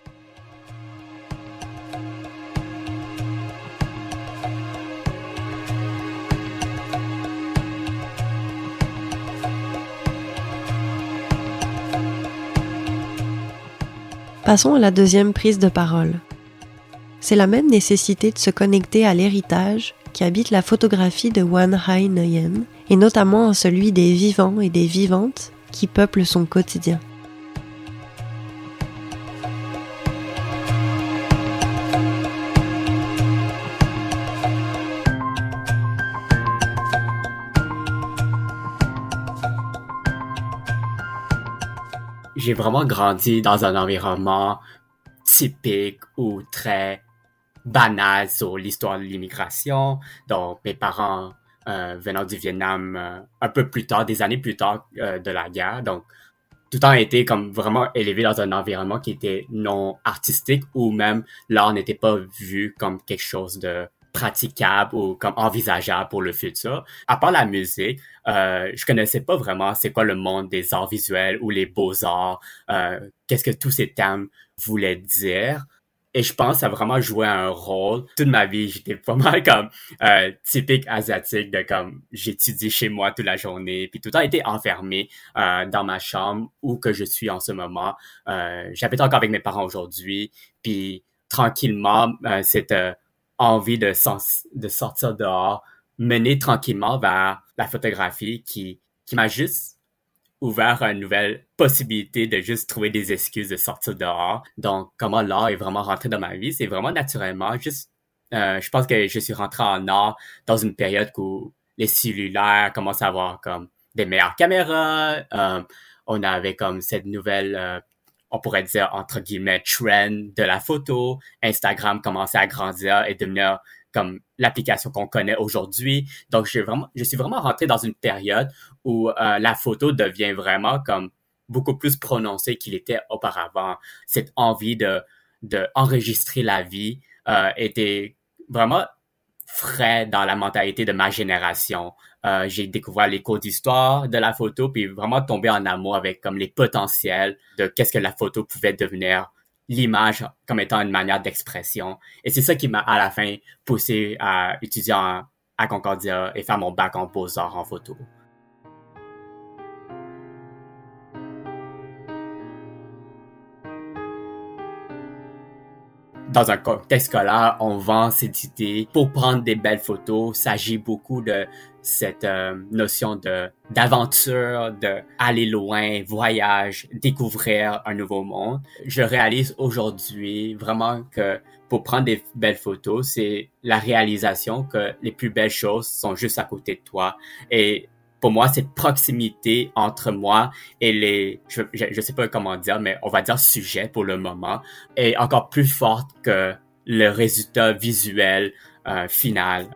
Passons à la deuxième prise de parole. C'est la même nécessité de se connecter à l'héritage qui habite la photographie de Wan Hai Nguyen, et notamment celui des vivants et des vivantes qui peuplent son quotidien. J'ai vraiment grandi dans un environnement typique ou très banal sur l'histoire de l'immigration. Donc, mes parents euh, venant du Vietnam euh, un peu plus tard, des années plus tard euh, de la guerre. Donc, tout le temps été comme vraiment élevé dans un environnement qui était non artistique ou même l'art n'était pas vu comme quelque chose de praticable ou comme envisageable pour le futur. À part la musique, euh, je connaissais pas vraiment c'est quoi le monde des arts visuels ou les beaux-arts, euh, qu'est-ce que tous ces thèmes voulaient dire. Et je pense que ça a vraiment joué un rôle. Toute ma vie, j'étais pas mal comme euh, typique asiatique de comme j'étudie chez moi toute la journée, puis tout le temps été enfermé euh, dans ma chambre où que je suis en ce moment. Euh, j'habite encore avec mes parents aujourd'hui, puis tranquillement, euh, cette euh, envie de, sens- de sortir dehors, mener tranquillement vers la photographie qui, qui m'a juste ouvert à une nouvelle possibilité de juste trouver des excuses de sortir dehors. Donc, comment l'art est vraiment rentré dans ma vie, c'est vraiment naturellement. Juste, euh, je pense que je suis rentré en art dans une période où les cellulaires commencent à avoir comme des meilleures caméras. Euh, on avait comme cette nouvelle, euh, on pourrait dire entre guillemets, trend de la photo. Instagram commençait à grandir et devenir comme l'application qu'on connaît aujourd'hui. Donc, je, vraiment, je suis vraiment rentré dans une période où euh, la photo devient vraiment comme beaucoup plus prononcé qu'il était auparavant. Cette envie de, de enregistrer la vie euh, était vraiment frais dans la mentalité de ma génération. Euh, j'ai découvert les cours d'histoire de la photo, puis vraiment tombé en amour avec comme les potentiels de qu'est-ce que la photo pouvait devenir, l'image comme étant une manière d'expression. Et c'est ça qui m'a à la fin poussé à étudier en, à Concordia et faire mon bac en beaux-arts en photo. Dans un contexte scolaire, on vend cette idée pour prendre des belles photos. Il s'agit beaucoup de cette euh, notion de d'aventure, de aller loin, voyage, découvrir un nouveau monde. Je réalise aujourd'hui vraiment que pour prendre des belles photos, c'est la réalisation que les plus belles choses sont juste à côté de toi. Et pour moi, cette proximité entre moi et les, je, je, je sais pas comment dire, mais on va dire sujet pour le moment, est encore plus forte que le résultat visuel euh, final.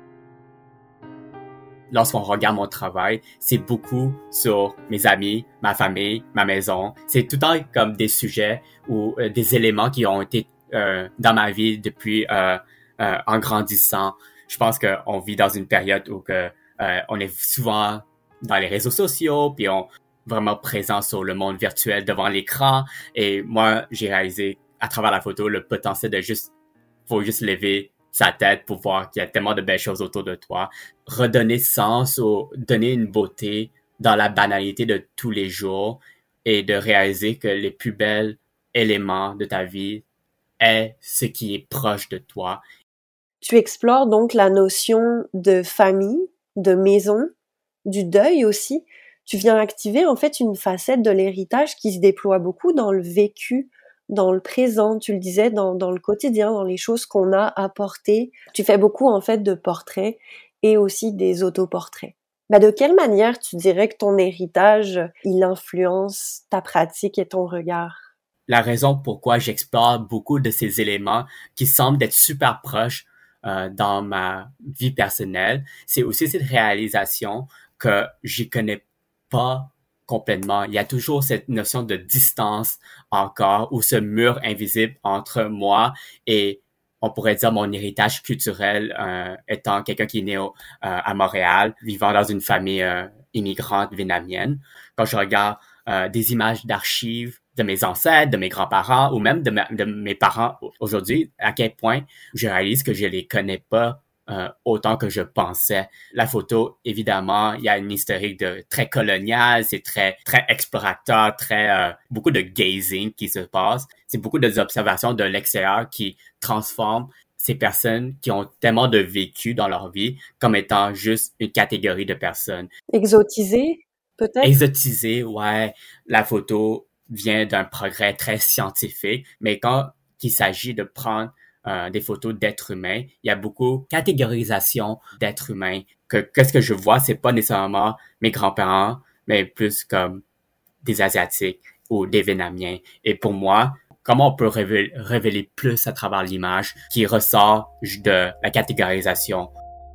Lorsqu'on regarde mon travail, c'est beaucoup sur mes amis, ma famille, ma maison. C'est tout le temps comme des sujets ou euh, des éléments qui ont été euh, dans ma vie depuis euh, euh, en grandissant. Je pense qu'on vit dans une période où que Euh, on est souvent dans les réseaux sociaux, puis on est vraiment présent sur le monde virtuel devant l'écran. Et moi, j'ai réalisé à travers la photo le potentiel de juste, faut juste lever sa tête pour voir qu'il y a tellement de belles choses autour de toi. Redonner sens ou donner une beauté dans la banalité de tous les jours et de réaliser que les plus bels éléments de ta vie est ce qui est proche de toi. Tu explores donc la notion de famille, de maison, du deuil aussi. Tu viens activer en fait une facette de l'héritage qui se déploie beaucoup dans le vécu, dans le présent, tu le disais, dans, dans le quotidien, dans les choses qu'on a apportées. Tu fais beaucoup en fait de portraits et aussi des autoportraits. Bah, de quelle manière tu dirais que ton héritage, il influence ta pratique et ton regard? La raison pourquoi j'explore beaucoup de ces éléments qui semblent être super proches Euh, dans ma vie personnelle, c'est aussi cette réalisation que je connais pas complètement. Il y a toujours cette notion de distance encore, ou ce mur invisible entre moi et, on pourrait dire, mon héritage culturel, euh, étant quelqu'un qui est né au, euh, à Montréal, vivant dans une famille euh, immigrante vietnamienne. Quand je regarde euh, des images d'archives de mes ancêtres, de mes grands-parents ou même de, ma, de mes parents aujourd'hui, à quel point je réalise que je les connais pas euh, autant que je pensais. La photo, évidemment, il y a une historique de très coloniale, c'est très très explorateur, très euh, beaucoup de gazing qui se passe. C'est beaucoup d'observations de l'extérieur qui transforment ces personnes qui ont tellement de vécu dans leur vie comme étant juste une catégorie de personnes. Exotisées, peut-être? Exotisées, ouais. La photo vient d'un progrès très scientifique, mais quand il s'agit de prendre euh, des photos d'êtres humains, il y a beaucoup de catégorisation d'êtres humains. Que qu'est-ce que je vois, c'est pas nécessairement mes grands-parents, mais plus comme des Asiatiques ou des Vietnamiens. Et pour moi, comment on peut révéler, révéler plus à travers l'image qui ressort de la catégorisation?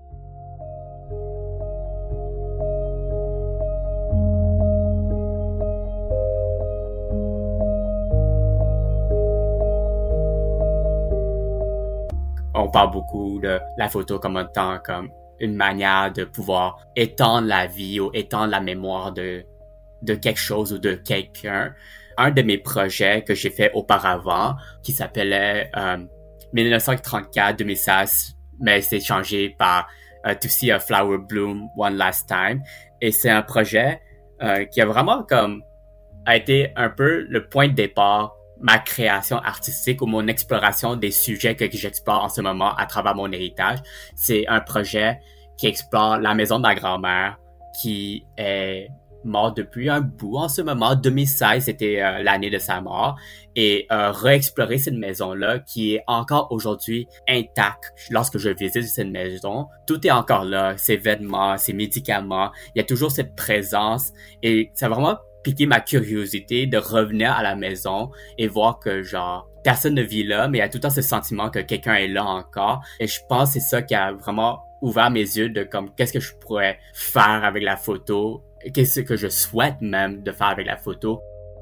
On parle beaucoup de la photo comme étant comme une manière de pouvoir étendre la vie ou étendre la mémoire de, de quelque chose ou de quelqu'un. Un de mes projets que j'ai fait auparavant, qui s'appelait euh, dix-neuf cent trente-quatre à deux mille seize, mais c'est changé par uh, To See a Flower Bloom One Last Time. Et c'est un projet euh, qui a vraiment comme a été un peu le point de départ ma création artistique ou mon exploration des sujets que, que j'explore en ce moment à travers mon héritage. C'est un projet qui explore la maison de ma grand-mère qui est morte depuis un bout en ce moment. deux mille seize, c'était euh, l'année de sa mort. Et euh, réexplorer cette maison-là qui est encore aujourd'hui intacte. Lorsque je visite cette maison, tout est encore là. Ses vêtements, ses médicaments. Il y a toujours cette présence. Et ça a vraiment piqué ma curiosité de revenir à la maison et voir que, genre, personne ne vit là, mais il y a tout le temps ce sentiment que quelqu'un est là encore. Et je pense que c'est ça qui a vraiment ouvert mes yeux de comme qu'est-ce que je pourrais faire avec la photo qu'est-ce que je souhaite même de faire avec la photo.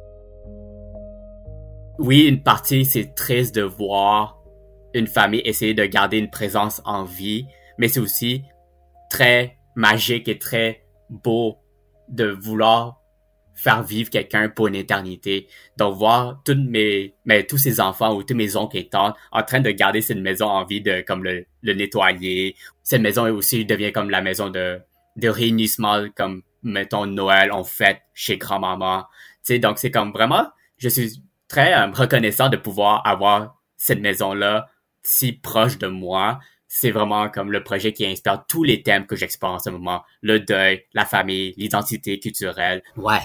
Oui, une partie, c'est triste de voir une famille essayer de garder une présence en vie, mais c'est aussi très magique et très beau de vouloir faire vivre quelqu'un pour une éternité. Donc, voir tous mes, mes, tous ces enfants ou tous mes oncles et tantes en train de garder cette maison en vie, de comme le, le nettoyer. Cette maison aussi devient comme la maison de, de réunissement, comme, mettons, Noël, on fête chez grand-maman. Tu sais, donc c'est comme vraiment, je suis très euh, reconnaissant de pouvoir avoir cette maison-là si proche de moi. C'est vraiment comme le projet qui inspire tous les thèmes que j'explore en ce moment. Le deuil, la famille, l'identité culturelle. Ouais.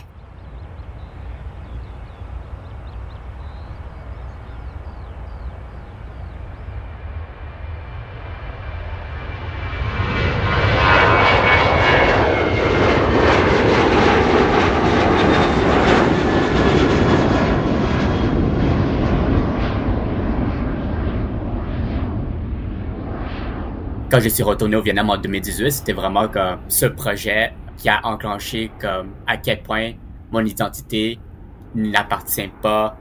Quand je suis retourné au Vietnam en deux mille dix-huit, c'était vraiment comme ce projet qui a enclenché comme à quel point mon identité n'appartient pas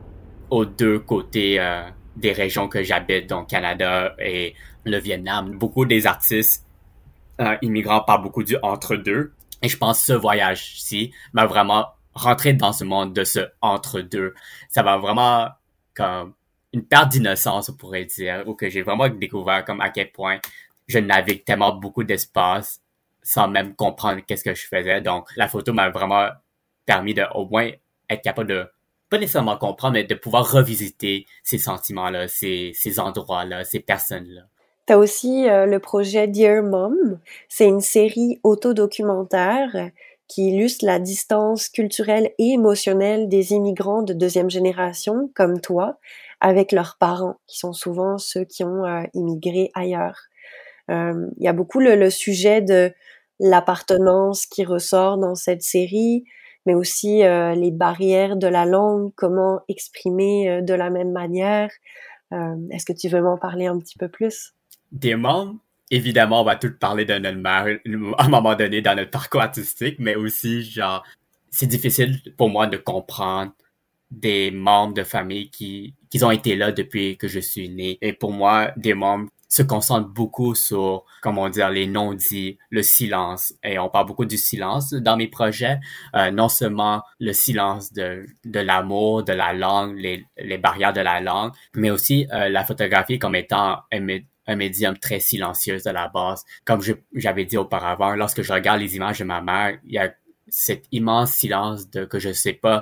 aux deux côtés euh, des régions que j'habite, donc Canada et le Vietnam. Beaucoup des artistes euh, immigrants parlent beaucoup du entre-deux. Et je pense que ce voyage-ci m'a vraiment rentré dans ce monde de ce entre-deux. Ça m'a vraiment comme une perte d'innocence, on pourrait dire, ou que j'ai vraiment découvert comme à quel point je navigue tellement beaucoup d'espace sans même comprendre qu'est-ce que je faisais. Donc, la photo m'a vraiment permis de au moins être capable de, pas nécessairement comprendre, mais de pouvoir revisiter ces sentiments-là, ces, ces endroits-là, ces personnes-là. T'as aussi euh, le projet Dear Mom. C'est une série autodocumentaire qui illustre la distance culturelle et émotionnelle des immigrants de deuxième génération, comme toi, avec leurs parents, qui sont souvent ceux qui ont euh, immigré ailleurs. Il euh, y a beaucoup le, le sujet de l'appartenance qui ressort dans cette série, mais aussi euh, les barrières de la langue, comment exprimer euh, de la même manière. Euh, est-ce que tu veux m'en parler un petit peu plus? Des membres, évidemment, on va tout parler de notre mère à un moment donné dans notre parcours artistique, mais aussi, genre, c'est difficile pour moi de comprendre des membres de famille qui, qui ont été là depuis que je suis né. Et pour moi, des membres se concentrent beaucoup sur, comment dire, les non-dits, le silence. Et on parle beaucoup du silence dans mes projets. Euh, non seulement le silence de, de l'amour, de la langue, les, les barrières de la langue, mais aussi euh, la photographie comme étant un, un médium très silencieux à la base. Comme je, j'avais dit auparavant, lorsque je regarde les images de ma mère, il y a cet immense silence de que je sais pas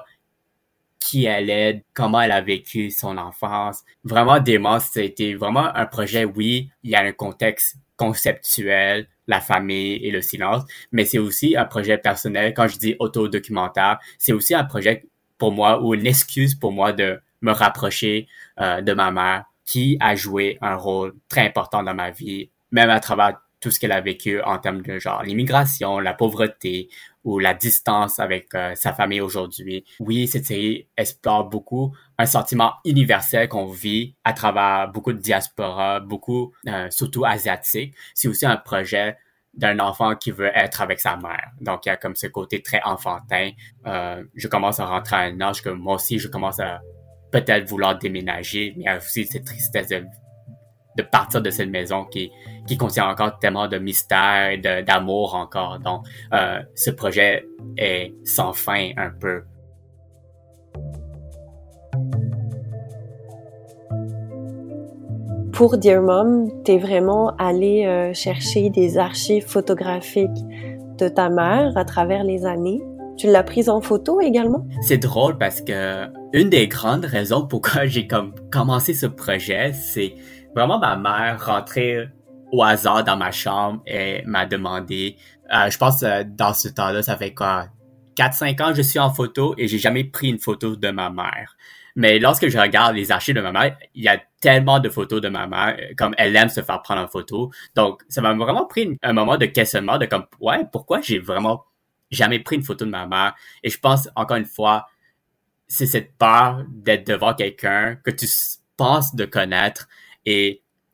qui elle est, comment elle a vécu son enfance. Vraiment, Démon, c'était vraiment un projet, oui, il y a un contexte conceptuel, la famille et le silence, mais c'est aussi un projet personnel. Quand je dis autodocumentaire, c'est aussi un projet pour moi ou une excuse pour moi de me rapprocher euh, de ma mère qui a joué un rôle très important dans ma vie, même à travers tout ce qu'elle a vécu en termes de genre l'immigration, la pauvreté ou la distance avec euh, sa famille aujourd'hui. Oui, cette série explore beaucoup un sentiment universel qu'on vit à travers beaucoup de diaspora, beaucoup, euh, surtout asiatique. C'est aussi un projet d'un enfant qui veut être avec sa mère. Donc, il y a comme ce côté très enfantin. Euh, je commence à rentrer à un âge que moi aussi, je commence à peut-être vouloir déménager, mais il y a aussi cette tristesse de de partir de cette maison qui qui contient encore tellement de mystères et de, d'amour encore. Donc, euh, ce projet est sans fin un peu. Pour Dear Mom, t'es vraiment allé euh, chercher des archives photographiques de ta mère à travers les années. Tu l'as prise en photo également? C'est drôle parce que une des grandes raisons pourquoi j'ai comme commencé ce projet, c'est vraiment ma mère rentrait au hasard dans ma chambre et m'a demandé, euh, je pense euh, dans ce temps-là, ça fait quoi, quatre cinq ans je suis en photo et j'ai jamais pris une photo de ma mère. Mais lorsque je regarde les archives de ma mère, il y a tellement de photos de ma mère, comme elle aime se faire prendre en photo. Donc, ça m'a vraiment pris un moment de questionnement de comme, ouais, pourquoi j'ai vraiment jamais pris une photo de ma mère? Et je pense, encore une fois, c'est cette peur d'être devant quelqu'un que tu penses de connaître et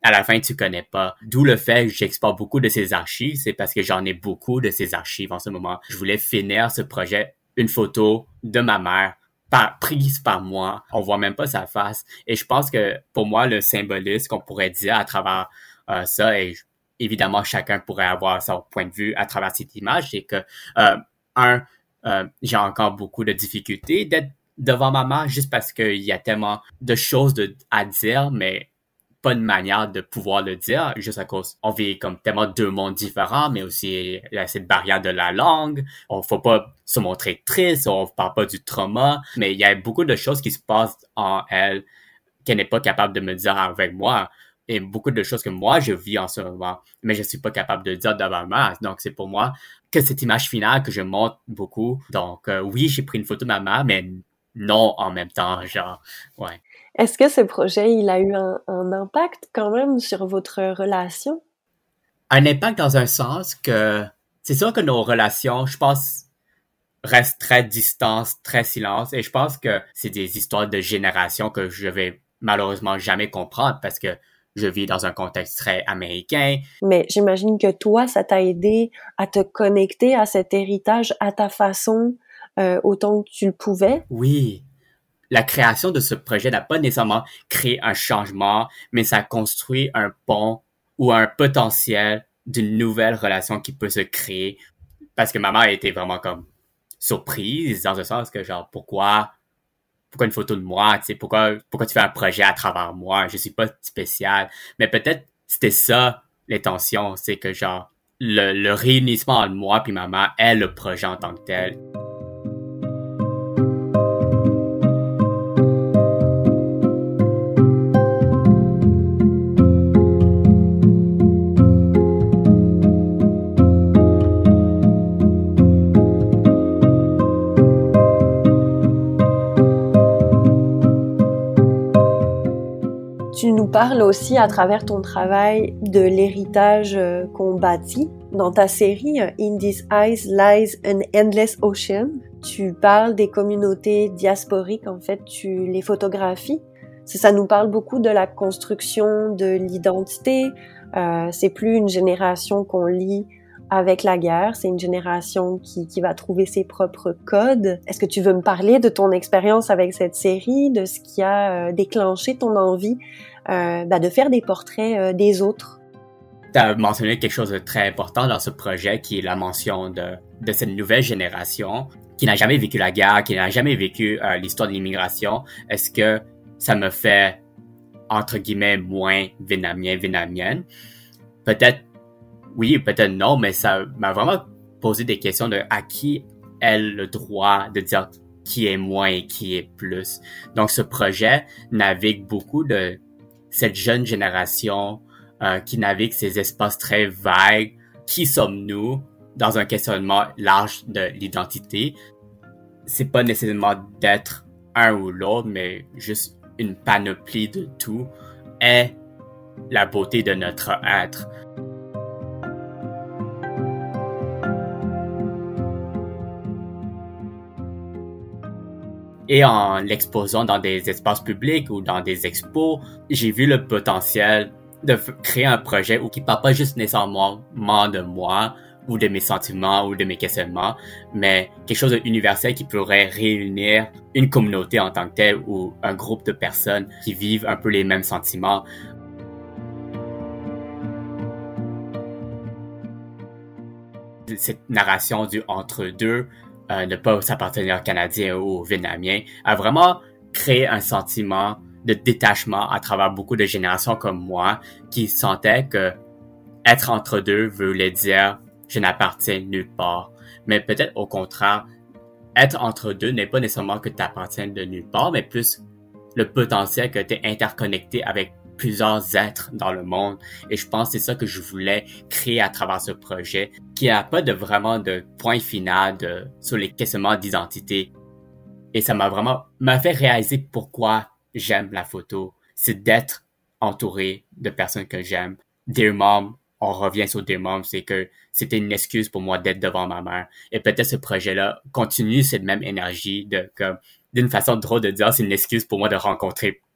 à la fin, tu connais pas. D'où le fait que j'exporte beaucoup de ces archives, c'est parce que j'en ai beaucoup de ces archives en ce moment. Je voulais finir ce projet, une photo de ma mère, par, prise par moi. On voit même pas sa face. Et je pense que, pour moi, le symbolisme qu'on pourrait dire à travers euh, ça, et évidemment, chacun pourrait avoir son point de vue à travers cette image, c'est que, euh, un, euh, j'ai encore beaucoup de difficultés d'être devant ma mère juste parce qu'il y a tellement de choses de, à dire, mais pas de manière de pouvoir le dire, juste à cause on vit comme tellement deux mondes différents, mais aussi il y a cette barrière de la langue. On faut pas se montrer triste, on parle pas du trauma, mais il y a beaucoup de choses qui se passent en elle qu'elle n'est pas capable de me dire avec moi. Et beaucoup de choses que moi je vis en ce moment, mais je suis pas capable de dire devant ma mère. Donc c'est pour moi que cette image finale que je montre beaucoup. Donc euh, oui, j'ai pris une photo de ma mère, mais non en même temps, genre, ouais. Est-ce que ce projet, il a eu un, un impact quand même sur votre relation? Un impact dans un sens que c'est sûr que nos relations, je pense, restent très distantes, très silence. Et je pense que c'est des histoires de génération que je vais malheureusement jamais comprendre parce que je vis dans un contexte très américain. Mais j'imagine que toi, ça t'a aidé à te connecter à cet héritage à ta façon, euh, autant que tu le pouvais. Oui. La création de ce projet n'a pas nécessairement créé un changement, mais ça construit un pont ou un potentiel d'une nouvelle relation qui peut se créer. Parce que ma mère était vraiment comme surprise, dans le sens que genre, pourquoi, pourquoi une photo de moi, tu sais, pourquoi, pourquoi tu fais un projet à travers moi, je suis pas spécial. Mais peut-être c'était ça l'intention, c'est que genre, le, le réunissement entre moi puis ma mère est le projet en tant que tel. Tu nous parles aussi à travers ton travail de l'héritage euh, qu'on bâtit. Dans ta série euh, In These Eyes Lies an Endless Ocean, tu parles des communautés diasporiques, en fait, tu les photographies. Ça, ça nous parle beaucoup de la construction de l'identité. Euh, c'est plus une génération qu'on lit avec la guerre, c'est une génération qui, qui va trouver ses propres codes. Est-ce que tu veux me parler de ton expérience avec cette série, de ce qui a euh, déclenché ton envie euh, bah, de faire des portraits euh, des autres? Tu as mentionné quelque chose de très important dans ce projet qui est la mention de, de cette nouvelle génération qui n'a jamais vécu la guerre, qui n'a jamais vécu euh, l'histoire de l'immigration. Est-ce que ça me fait, entre guillemets, moins vietnamien, vietnamienne? Peut-être oui, peut-être non, mais ça m'a vraiment posé des questions de à qui est le droit de dire qui est moins et qui est plus. Donc, ce projet navigue beaucoup de cette jeune génération euh, qui navigue ces espaces très vagues. Qui sommes-nous dans un questionnement large de l'identité? C'est pas nécessairement d'être un ou l'autre, mais juste une panoplie de tout est la beauté de notre être. Et en l'exposant dans des espaces publics ou dans des expos, j'ai vu le potentiel de f- créer un projet où qui parle pas juste nécessairement de moi ou de mes sentiments ou de mes questionnements, mais quelque chose d'universel qui pourrait réunir une communauté en tant que telle ou un groupe de personnes qui vivent un peu les mêmes sentiments. Cette narration du entre-deux, Euh, ne pas s'appartenir aux Canadiens ou aux Vietnamiens, a vraiment créé un sentiment de détachement à travers beaucoup de générations comme moi qui sentaient que être entre deux voulait dire je n'appartiens nulle part. Mais peut-être au contraire, être entre deux n'est pas nécessairement que tu appartiens de nulle part, mais plus le potentiel que tu es interconnecté avec plusieurs êtres dans le monde. Et je pense que c'est ça que je voulais créer à travers ce projet, qui n'a pas de vraiment de point final de, sur les questionnements d'identité. Et ça m'a vraiment, m'a fait réaliser pourquoi j'aime la photo. C'est d'être entouré de personnes que j'aime. Dear Mom, on revient sur Dear Mom, c'est que c'était une excuse pour moi d'être devant ma mère. Et peut-être ce projet-là continue cette même énergie de, comme, d'une façon drôle de dire, c'est une excuse pour moi de rencontrer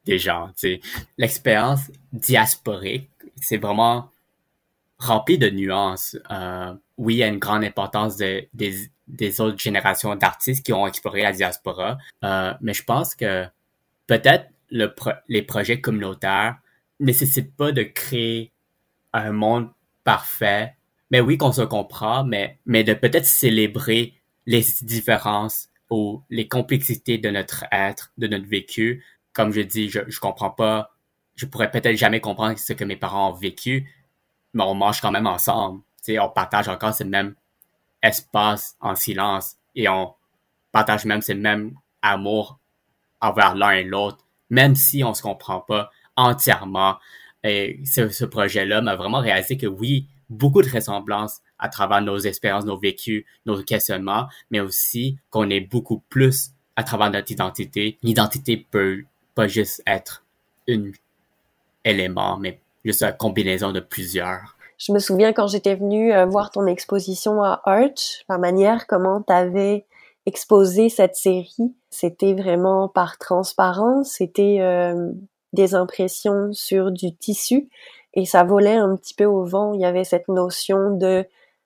des gens, tu sais. L'expérience diasporique, c'est vraiment rempli de nuances. Euh, oui, il y a une grande importance de, des, des autres générations d'artistes qui ont exploré la diaspora, euh, mais je pense que peut-être le pro- les projets communautaires nécessitent pas de créer un monde parfait, mais oui qu'on se comprend, mais, mais de peut-être célébrer les différences ou les complexités de notre être, de notre vécu. Comme je dis, je, je comprends pas, je pourrais peut-être jamais comprendre ce que mes parents ont vécu, mais on mange quand même ensemble. Tu sais, on partage encore ce même espace en silence et on partage même ce même amour envers l'un et l'autre, même si on se comprend pas entièrement. Et ce, ce projet-là m'a vraiment réalisé que oui, beaucoup de ressemblances à travers nos expériences, nos vécus, nos questionnements, mais aussi qu'on est beaucoup plus à travers notre identité. L'identité peut pas juste être un élément, mais juste une combinaison de plusieurs. Je me souviens quand j'étais venue euh, voir ton exposition à Arch, la manière comment tu avais exposé cette série, c'était vraiment par transparence, c'était euh, des impressions sur du tissu et ça volait un petit peu au vent. Il y avait cette notion de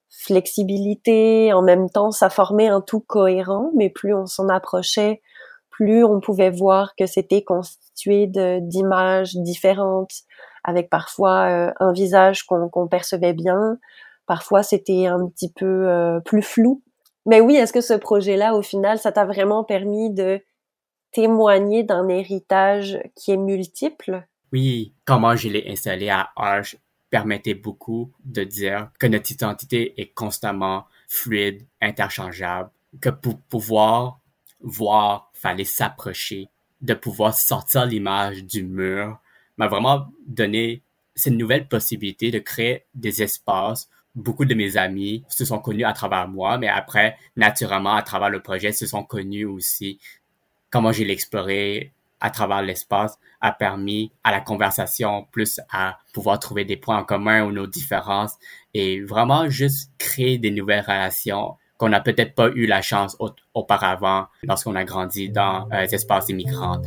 flexibilité, en même temps ça formait un tout cohérent, mais plus on s'en approchait, plus on pouvait voir que c'était constitué de d'images différentes, avec parfois euh, un visage qu'on qu'on percevait bien, parfois c'était un petit peu euh, plus flou. Mais oui, est-ce que ce projet-là, au final, ça t'a vraiment permis de témoigner d'un héritage qui est multiple? Oui, comment je l'ai installé à Arch permettait beaucoup de dire que notre identité est constamment fluide, interchangeable, que pour pouvoir voir, fallait s'approcher, de pouvoir sortir l'image du mur, m'a vraiment donné cette nouvelle possibilité de créer des espaces. Beaucoup de mes amis se sont connus à travers moi, mais après, naturellement, à travers le projet, se sont connus aussi. Comment je l'ai exploré à travers l'espace a permis à la conversation plus à pouvoir trouver des points en commun ou nos différences et vraiment juste créer des nouvelles relations qu'on n'a peut-être pas eu la chance au- auparavant lorsqu'on a grandi dans euh, les espaces immigrants.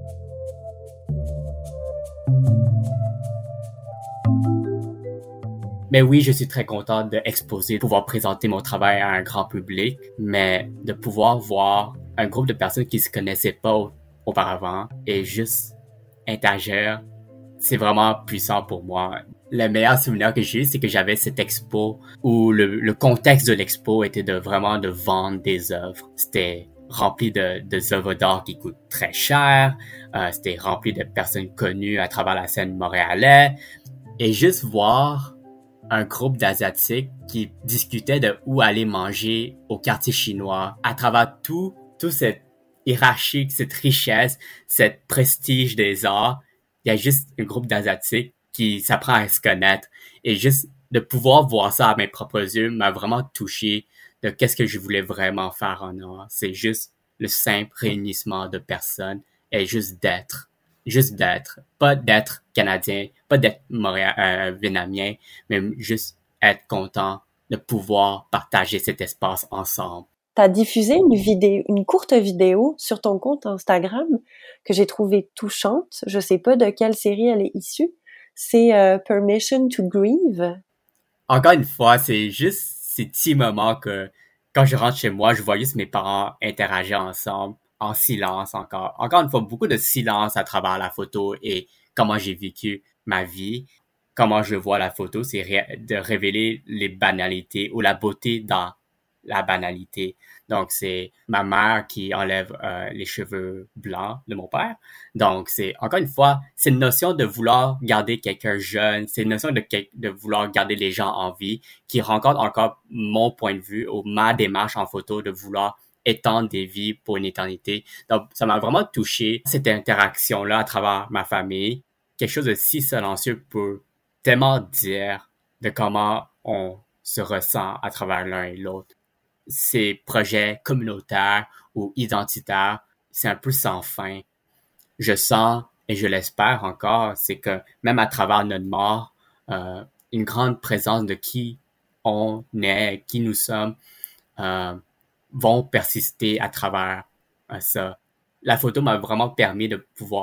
Mais oui, je suis très content d'exposer, de pouvoir présenter mon travail à un grand public, mais de pouvoir voir un groupe de personnes qui se connaissaient pas au- auparavant et juste interagir, c'est vraiment puissant pour moi. Le meilleur souvenir que j'ai eu, c'est que j'avais cette expo où le, le contexte de l'expo était de vraiment de vendre des œuvres. C'était rempli de, de œuvres d'art qui coûtent très cher, euh, c'était rempli de personnes connues à travers la scène montréalaise et juste voir un groupe d'Asiatiques qui discutaient de où aller manger au quartier chinois. À travers tout, tout cette hiérarchie, cette richesse, cette prestige des arts, il y a juste un groupe d'Asiatiques qui s'apprend à se connaître. Et juste de pouvoir voir ça à mes propres yeux m'a vraiment touché de qu'est-ce que je voulais vraiment faire en art. C'est juste le simple réunissement de personnes et juste d'être. Juste d'être. Pas d'être Canadien, pas d'être Montréal, euh, Vietnamien, mais juste être content de pouvoir partager cet espace ensemble. T'as diffusé une vidéo, une courte vidéo sur ton compte Instagram que j'ai trouvée touchante. Je sais pas de quelle série elle est issue. C'est euh, Permission to Grieve. Encore une fois, c'est juste ces petits moments que quand je rentre chez moi, je vois juste mes parents interagir ensemble en silence encore. Encore une fois, beaucoup de silence à travers la photo et comment j'ai vécu ma vie. Comment je vois la photo, c'est ré- de révéler les banalités ou la beauté dans la banalité. Donc, c'est ma mère qui enlève euh, les cheveux blancs de mon père. Donc, c'est, encore une fois, c'est une notion de vouloir garder quelqu'un jeune, c'est une notion de, de vouloir garder les gens en vie qui rencontre encore mon point de vue ou ma démarche en photo de vouloir étendre des vies pour une éternité. Donc, ça m'a vraiment touché, cette interaction-là à travers ma famille. Quelque chose de si silencieux peut tellement dire de comment on se ressent à travers l'un et l'autre. Ces projets communautaires ou identitaires, c'est un peu sans fin. Je sens, et je l'espère encore, c'est que même à travers notre mort, euh, une grande présence de qui on est, qui nous sommes, euh, vont persister à travers euh, ça. La photo m'a vraiment permis de pouvoir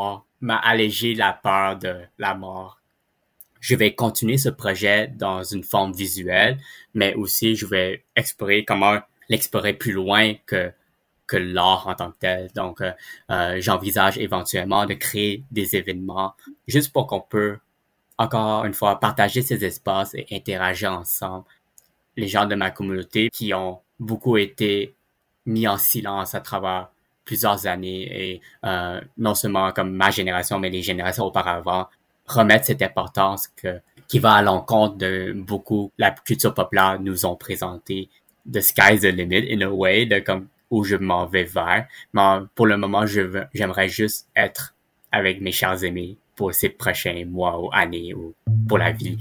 m'a allégé la peur de la mort. Je vais continuer ce projet dans une forme visuelle, mais aussi je vais explorer comment l'explorer plus loin que que l'art en tant que tel. Donc, euh, euh, j'envisage éventuellement de créer des événements juste pour qu'on peut, encore une fois, partager ces espaces et interagir ensemble. Les gens de ma communauté qui ont beaucoup été mis en silence à travers plusieurs années et euh, non seulement comme ma génération, mais les générations auparavant, remettre cette importance que qui va à l'encontre de beaucoup la culture populaire nous ont présenté. The sky's the limit in a way, de comme où je m'en vais vers. Mais pour le moment, je veux, j'aimerais juste être avec mes chers aimés pour ces prochains mois ou années ou pour la vie.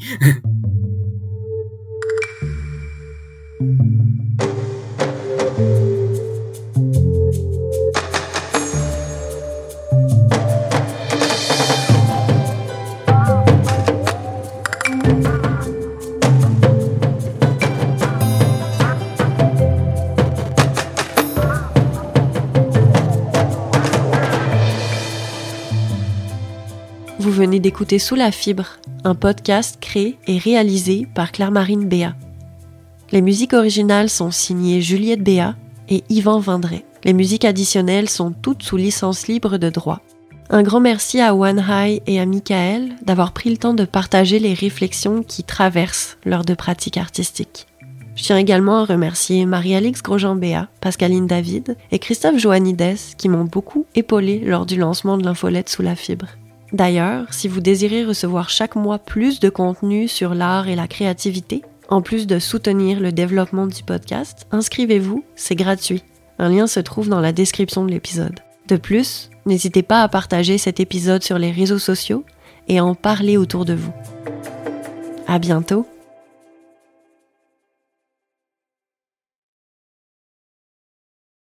Vous venez d'écouter Sous la fibre, un podcast créé et réalisé par Claire-Marine Béat. Les musiques originales sont signées Juliette Béat et Yvan Vendray. Les musiques additionnelles sont toutes sous licence libre de droit. Un grand merci à One High et à Michael d'avoir pris le temps de partager les réflexions qui traversent leurs deux pratiques artistiques. Je tiens également à remercier Marie-Alix Grosjean-Béat, Pascaline David et Christophe Joannides qui m'ont beaucoup épaulé lors du lancement de l'infolette Sous la fibre. D'ailleurs, si vous désirez recevoir chaque mois plus de contenu sur l'art et la créativité, en plus de soutenir le développement du podcast, inscrivez-vous, c'est gratuit. Un lien se trouve dans la description de l'épisode. De plus, n'hésitez pas à partager cet épisode sur les réseaux sociaux et à en parler autour de vous. À bientôt!